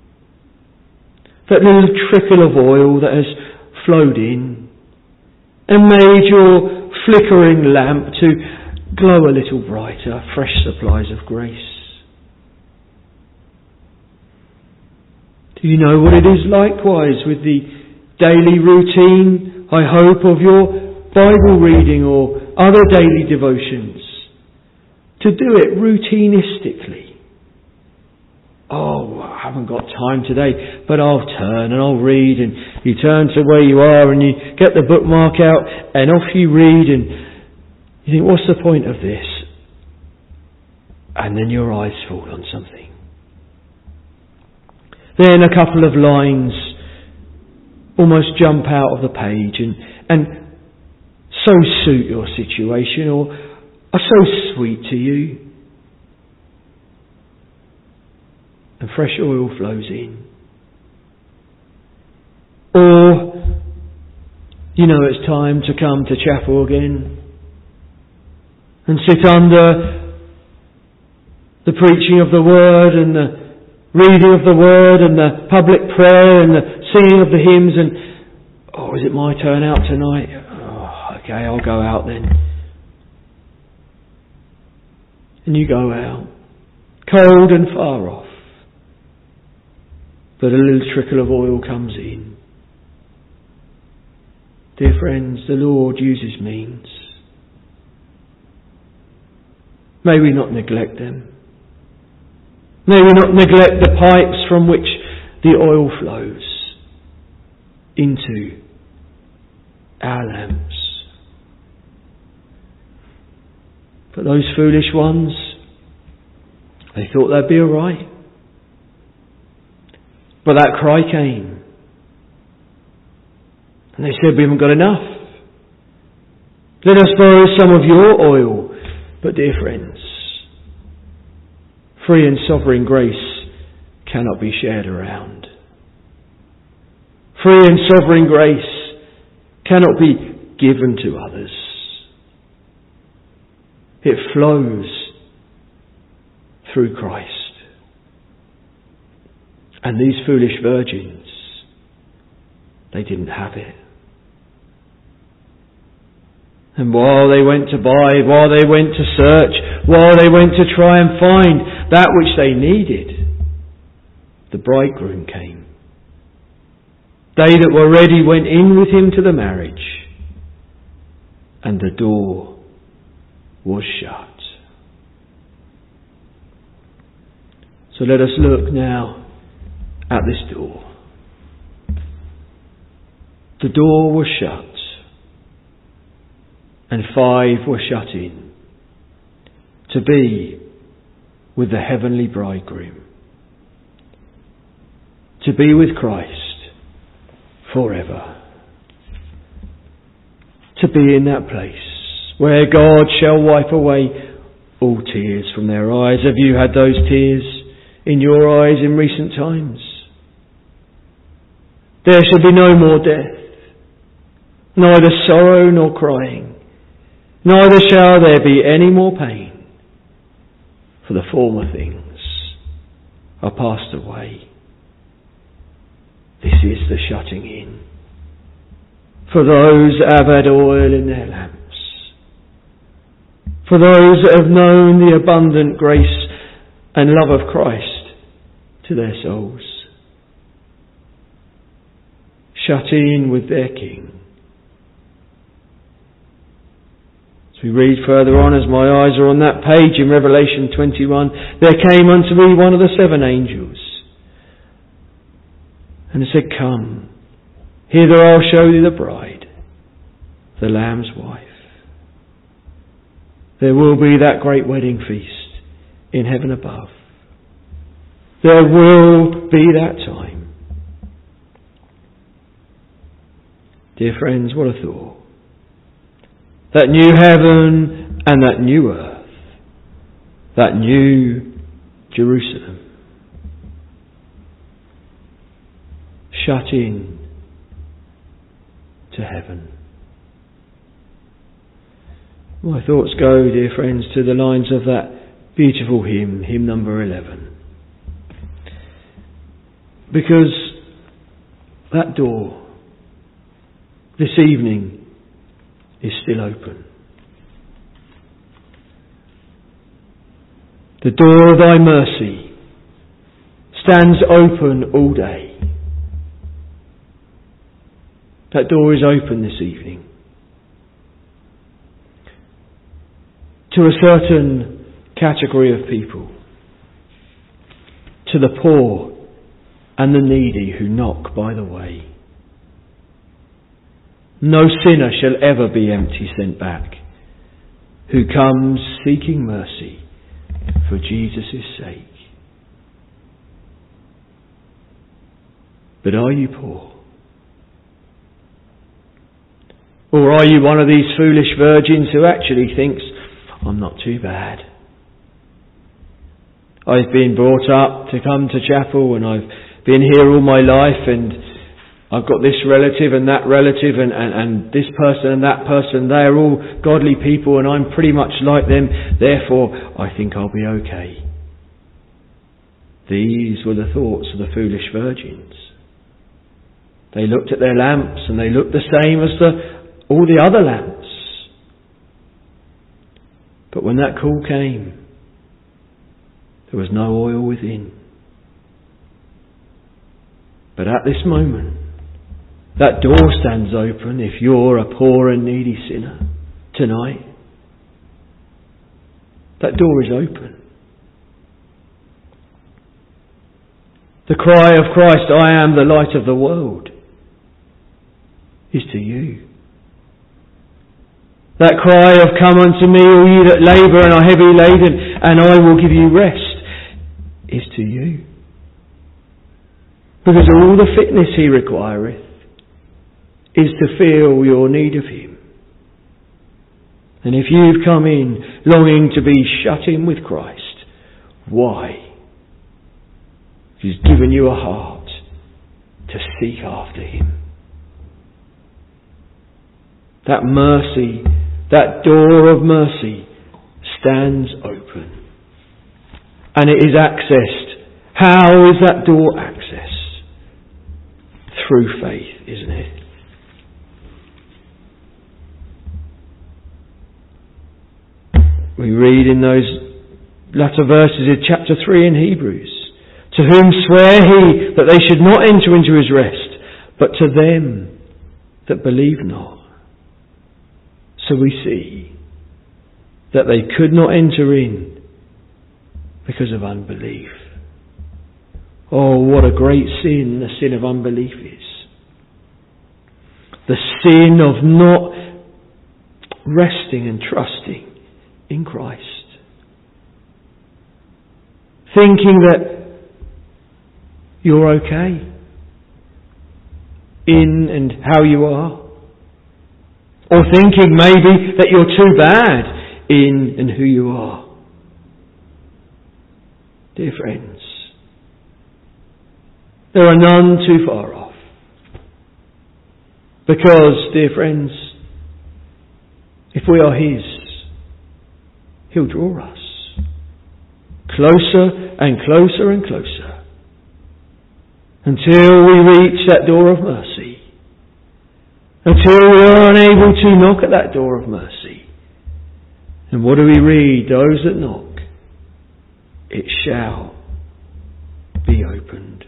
that little trickle of oil that has flowed in and made your flickering lamp to glow a little brighter, fresh supplies of grace. Do you know what it is likewise with the daily routine, I hope, of your Bible reading or other daily devotions? To do it routinely. Oh, I haven't got time today, but I'll turn and I'll read, and you turn to where you are and you get the bookmark out and off you read, and you think, what's the point of this? And then your eyes fall on something. Then a couple of lines almost jump out of the page and, and so suit your situation or are so sweet to you. And fresh oil flows in. Or, you know, it's time to come to chapel again. and sit under the preaching of the Word and the reading of the Word and the public prayer and the singing of the hymns and, oh, is it my turn out tonight? Oh, okay, I'll go out then. And you go out, cold and far off. But a little trickle of oil comes in. Dear friends, the Lord uses means. May we not neglect them. May we not neglect the pipes from which the oil flows into our lamps. But those foolish ones, they thought they'd be all right. But that cry came. And they said, we haven't got enough. Let us borrow some of your oil. But dear friends, free and sovereign grace cannot be shared around. Free and sovereign grace cannot be given to others. It flows through Christ. And these foolish virgins, they didn't have it. And while they went to buy, while they went to search, while they went to try and find that which they needed, the bridegroom came. They that were ready went in with him to the marriage, and the door was shut. So let us look now at this door. The door was shut, and five were shut in, to be with the heavenly bridegroom, to be with Christ forever, to be in that place where God shall wipe away all tears from their eyes. Have you had those tears in your eyes in recent times? There shall be no more death, neither sorrow nor crying, neither shall there be any more pain, for the former things are passed away. This is the shutting in for those that have had oil in their lamps, for those that have known the abundant grace and love of Christ to their souls. Shut in with their King. As we read further on, as my eyes are on that page in Revelation twenty-one, there came unto me one of the seven angels, and said, Come, hither I'll show thee the bride, the Lamb's wife. There will be that great wedding feast in heaven above. There will be that time. Dear friends, what a thought. That new heaven and that new earth, that new Jerusalem, shut in to heaven. My thoughts go, dear friends, to the lines of that beautiful hymn, hymn number eleven. Because that door this evening is still open. The door of thy mercy stands open all day. That door is open this evening to a certain category of people, to the poor and the needy who knock by the way. No sinner shall ever be empty sent back, who comes seeking mercy for Jesus' sake. But are you poor? Or are you one of these foolish virgins who actually thinks, I'm not too bad. I've been brought up to come to chapel and I've been here all my life and I've got this relative and that relative and, and, and this person and that person. They're all godly people and I'm pretty much like them. Therefore, I think I'll be okay. These were the thoughts of the foolish virgins. They looked at their lamps and they looked the same as the, all the other lamps. But when that call came, there was no oil within. But at this moment, that door stands open if you're a poor and needy sinner tonight. That door is open. The cry of Christ, I am the light of the world, is to you. That cry of come unto me all ye that labour and are heavy laden and I will give you rest is to you. Because all the fitness he requireth is to feel your need of him. And if you've come in longing to be shut in with Christ, why? He's given you a heart to seek after him. That mercy, that door of mercy stands open. And it is accessed. How is that door accessed? Through faith, isn't it? We read in those latter verses of chapter three in Hebrews, to whom sware he that they should not enter into his rest, but to them that believe not. So we see that they could not enter in because of unbelief. Oh, what a great sin the sin of unbelief is. The sin of not resting and trusting in Christ. Thinking that you're okay in and how you are. Or thinking maybe that you're too bad in and who you are. Dear friends, there are none too far off. Because, dear friends, if we are his, he'll draw us closer and closer and closer until we reach that door of mercy. Until we are unable to knock at that door of mercy. And what do we read? Those that knock, it shall be opened.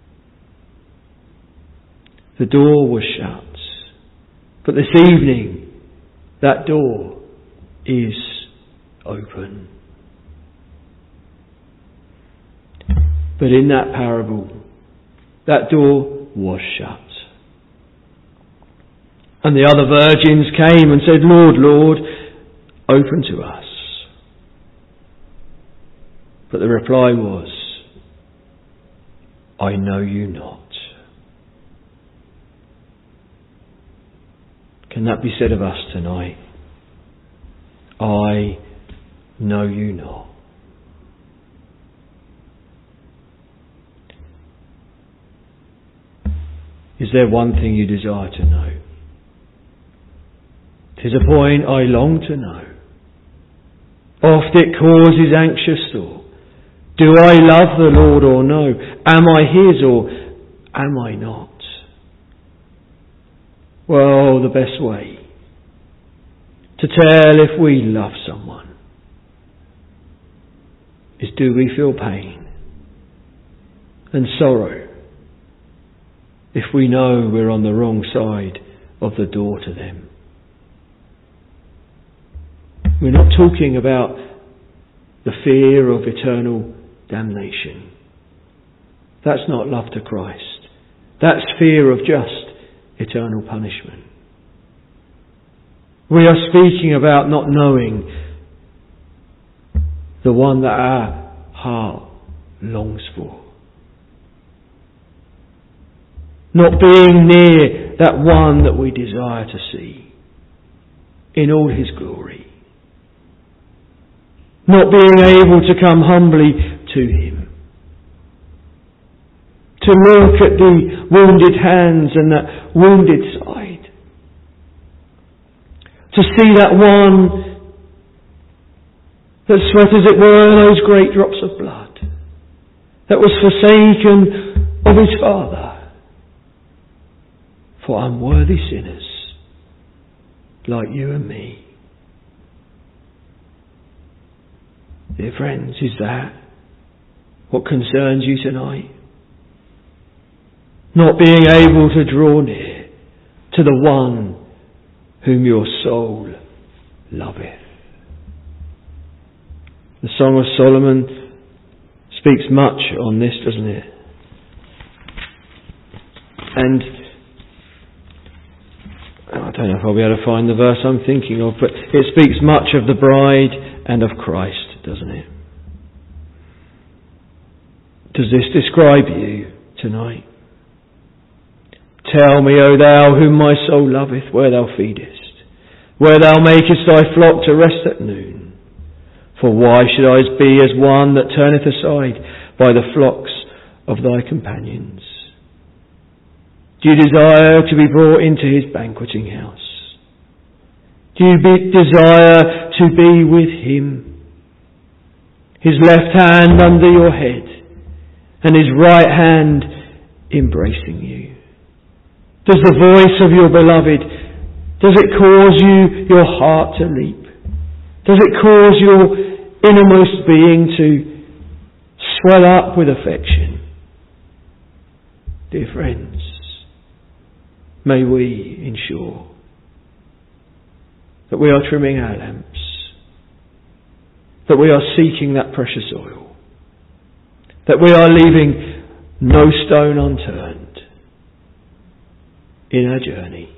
The door was shut. But this evening, that door is open. But in that parable, that door was shut. And the other virgins came and said, Lord, Lord, open to us. But the reply was, I know you not. Can that be said of us tonight? I know you not. Is there one thing you desire to know? 'Tis a point I long to know. Oft it causes anxious thought. Do I love the Lord or no? Am I his or am I not? Well, the best way to tell if we love someone is, do we feel pain and sorrow if we know we're on the wrong side of the door to them? We're not talking about the fear of eternal damnation. That's not love to Christ. That's fear of just eternal punishment. We are speaking about not knowing the one that our heart longs for. Not being near that one that we desire to see in all his glory. Not being able to come humbly to him, to look at the wounded hands and that wounded side. To see that one that sweat, as it were, those great drops of blood, that was forsaken of his Father for unworthy sinners like you and me. Dear friends, is that what concerns you tonight? Not being able to draw near to the one whom your soul loveth. The Song of Solomon speaks much on this, doesn't it? And I don't know if I'll be able to find the verse I'm thinking of, but it speaks much of the bride and of Christ, doesn't it? Does this describe you tonight? Tell me, O thou whom my soul loveth, where thou feedest, where thou makest thy flock to rest at noon. For why should I be as one that turneth aside by the flocks of thy companions? Do you desire to be brought into his banqueting house? Do you be, desire to be with him? His left hand under your head and his right hand embracing you. Does the voice of your beloved, does it cause you, your heart to leap? Does it cause your innermost being to swell up with affection? Dear friends, may we ensure that we are trimming our lamps, that we are seeking that precious oil, that we are leaving no stone unturned in our journey.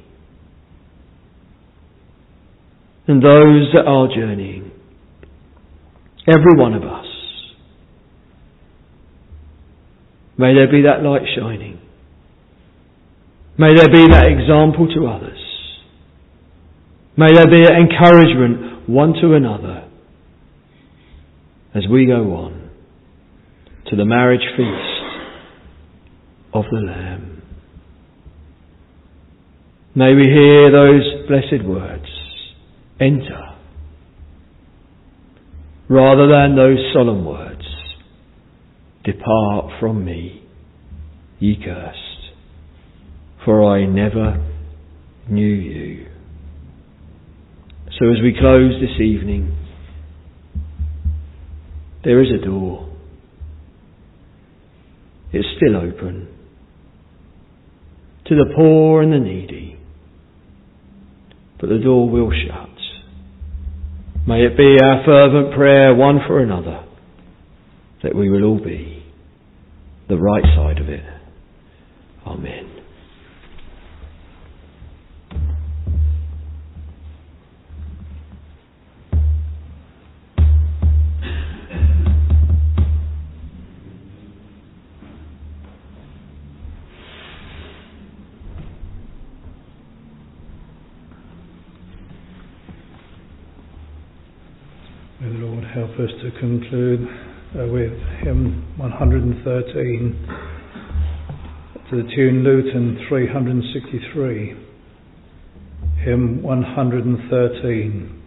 And those that are journeying, every one of us, may there be that light shining. May there be that example to others. May there be an encouragement one to another as we go on to the marriage feast of the Lamb. May we hear those blessed words, enter, rather than those solemn words, depart from me, ye cursed, for I never knew you. So as we close this evening, there is a door. It's still open to the poor and the needy. But the door will shut. May it be our fervent prayer, one for another, that we will all be the right side of it. Amen. May the Lord help us to conclude uh, with hymn one hundred thirteen, to the tune Luton three hundred sixty-three. Hymn one hundred thirteen.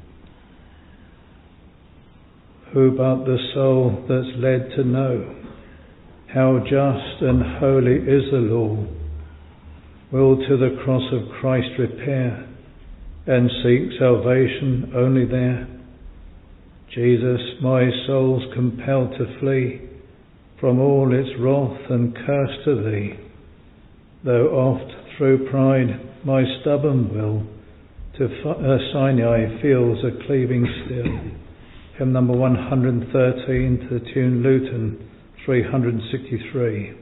Who but the soul that's led to know how just and holy is the law, will to the cross of Christ repair and seek salvation only there? Jesus, my soul's compelled to flee from all its wrath and curse to thee, though oft through pride my stubborn will to uh, Sinai feels a cleaving still. Hymn number one hundred thirteen, to the tune Luton three hundred sixty-three.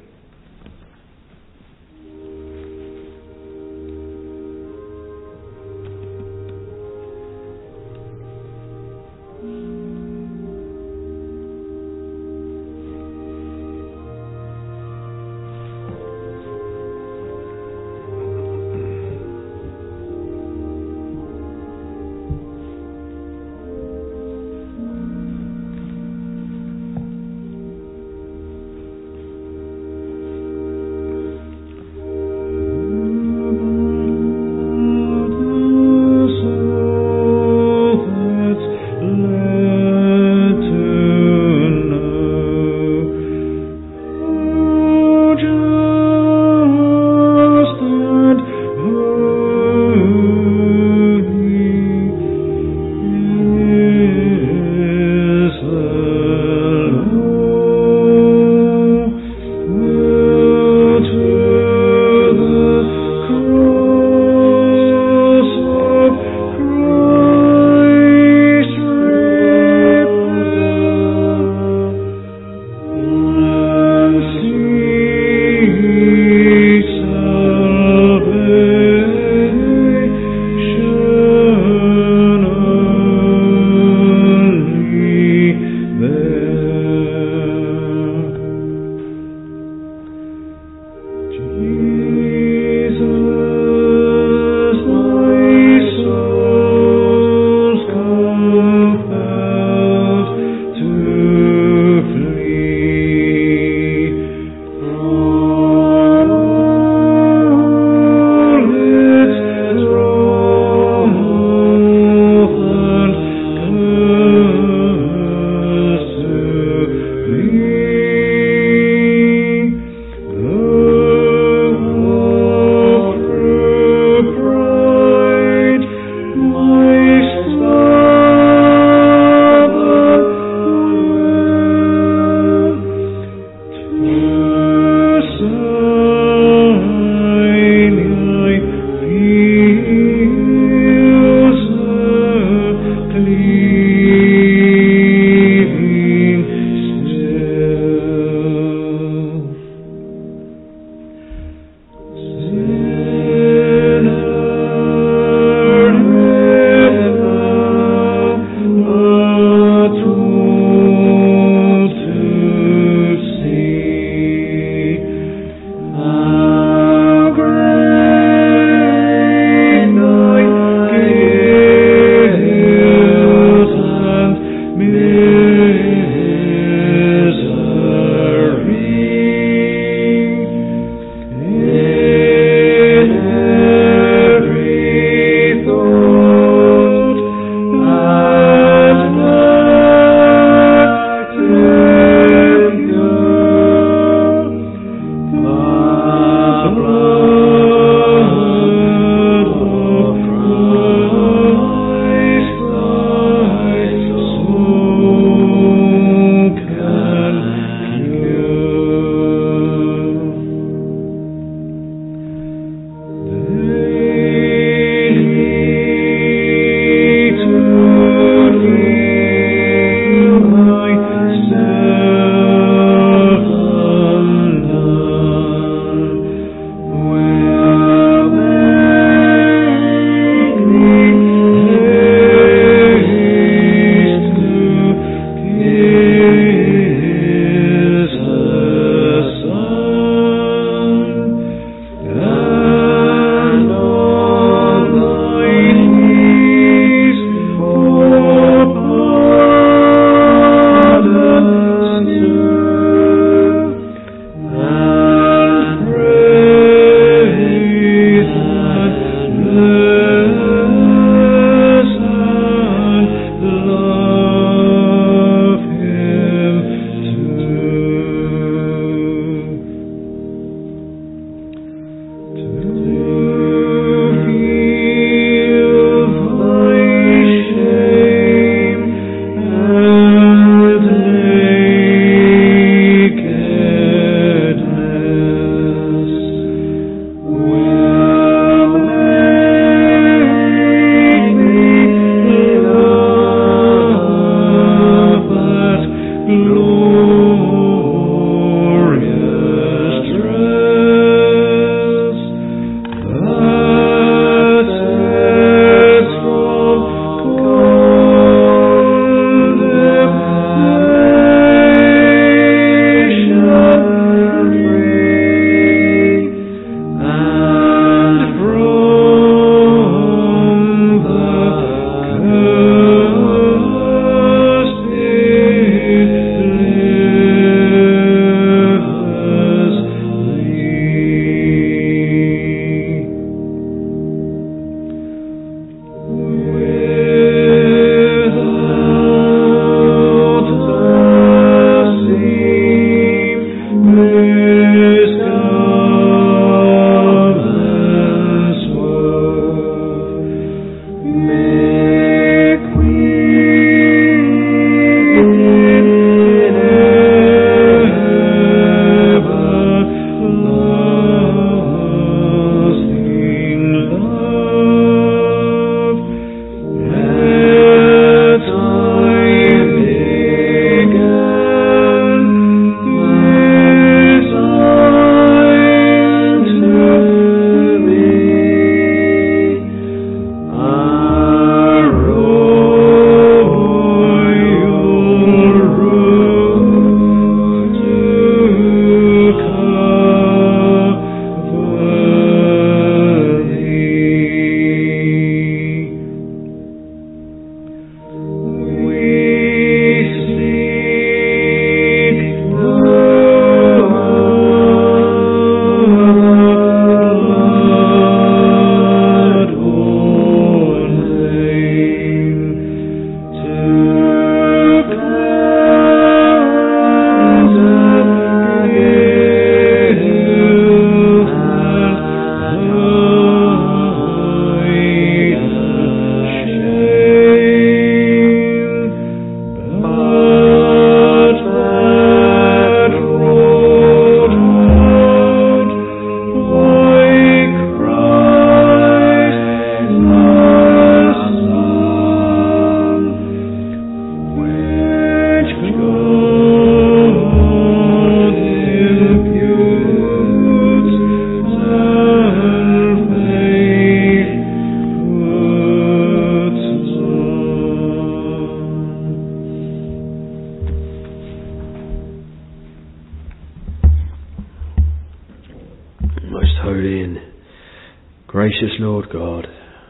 holy and gracious Lord God,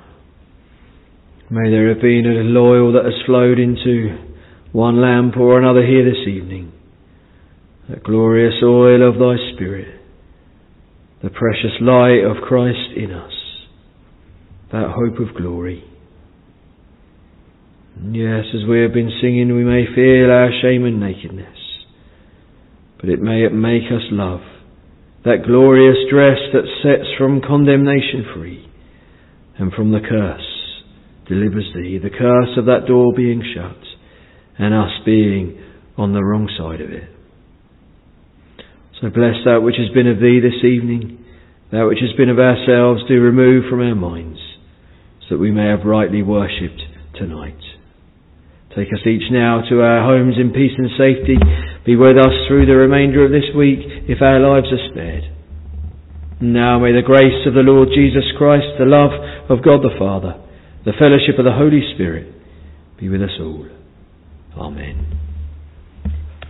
may there have been a little oil that has flowed into one lamp or another here this evening, that glorious oil of thy Spirit, the precious light of Christ in us, that hope of glory. Yes, as we have been singing, we may feel our shame and nakedness, but it may make us love that glorious dress that sets from condemnation free, and from the curse delivers thee, the curse of that door being shut, and us being on the wrong side of it. So bless that which has been of thee this evening, that which has been of ourselves do remove from our minds, so that we may have rightly worshipped tonight. Take us each now to our homes in peace and safety. Be with us through the remainder of this week, if our lives are spared. Now may the grace of the Lord Jesus Christ, the love of God the Father, the fellowship of the Holy Spirit, be with us all. Amen.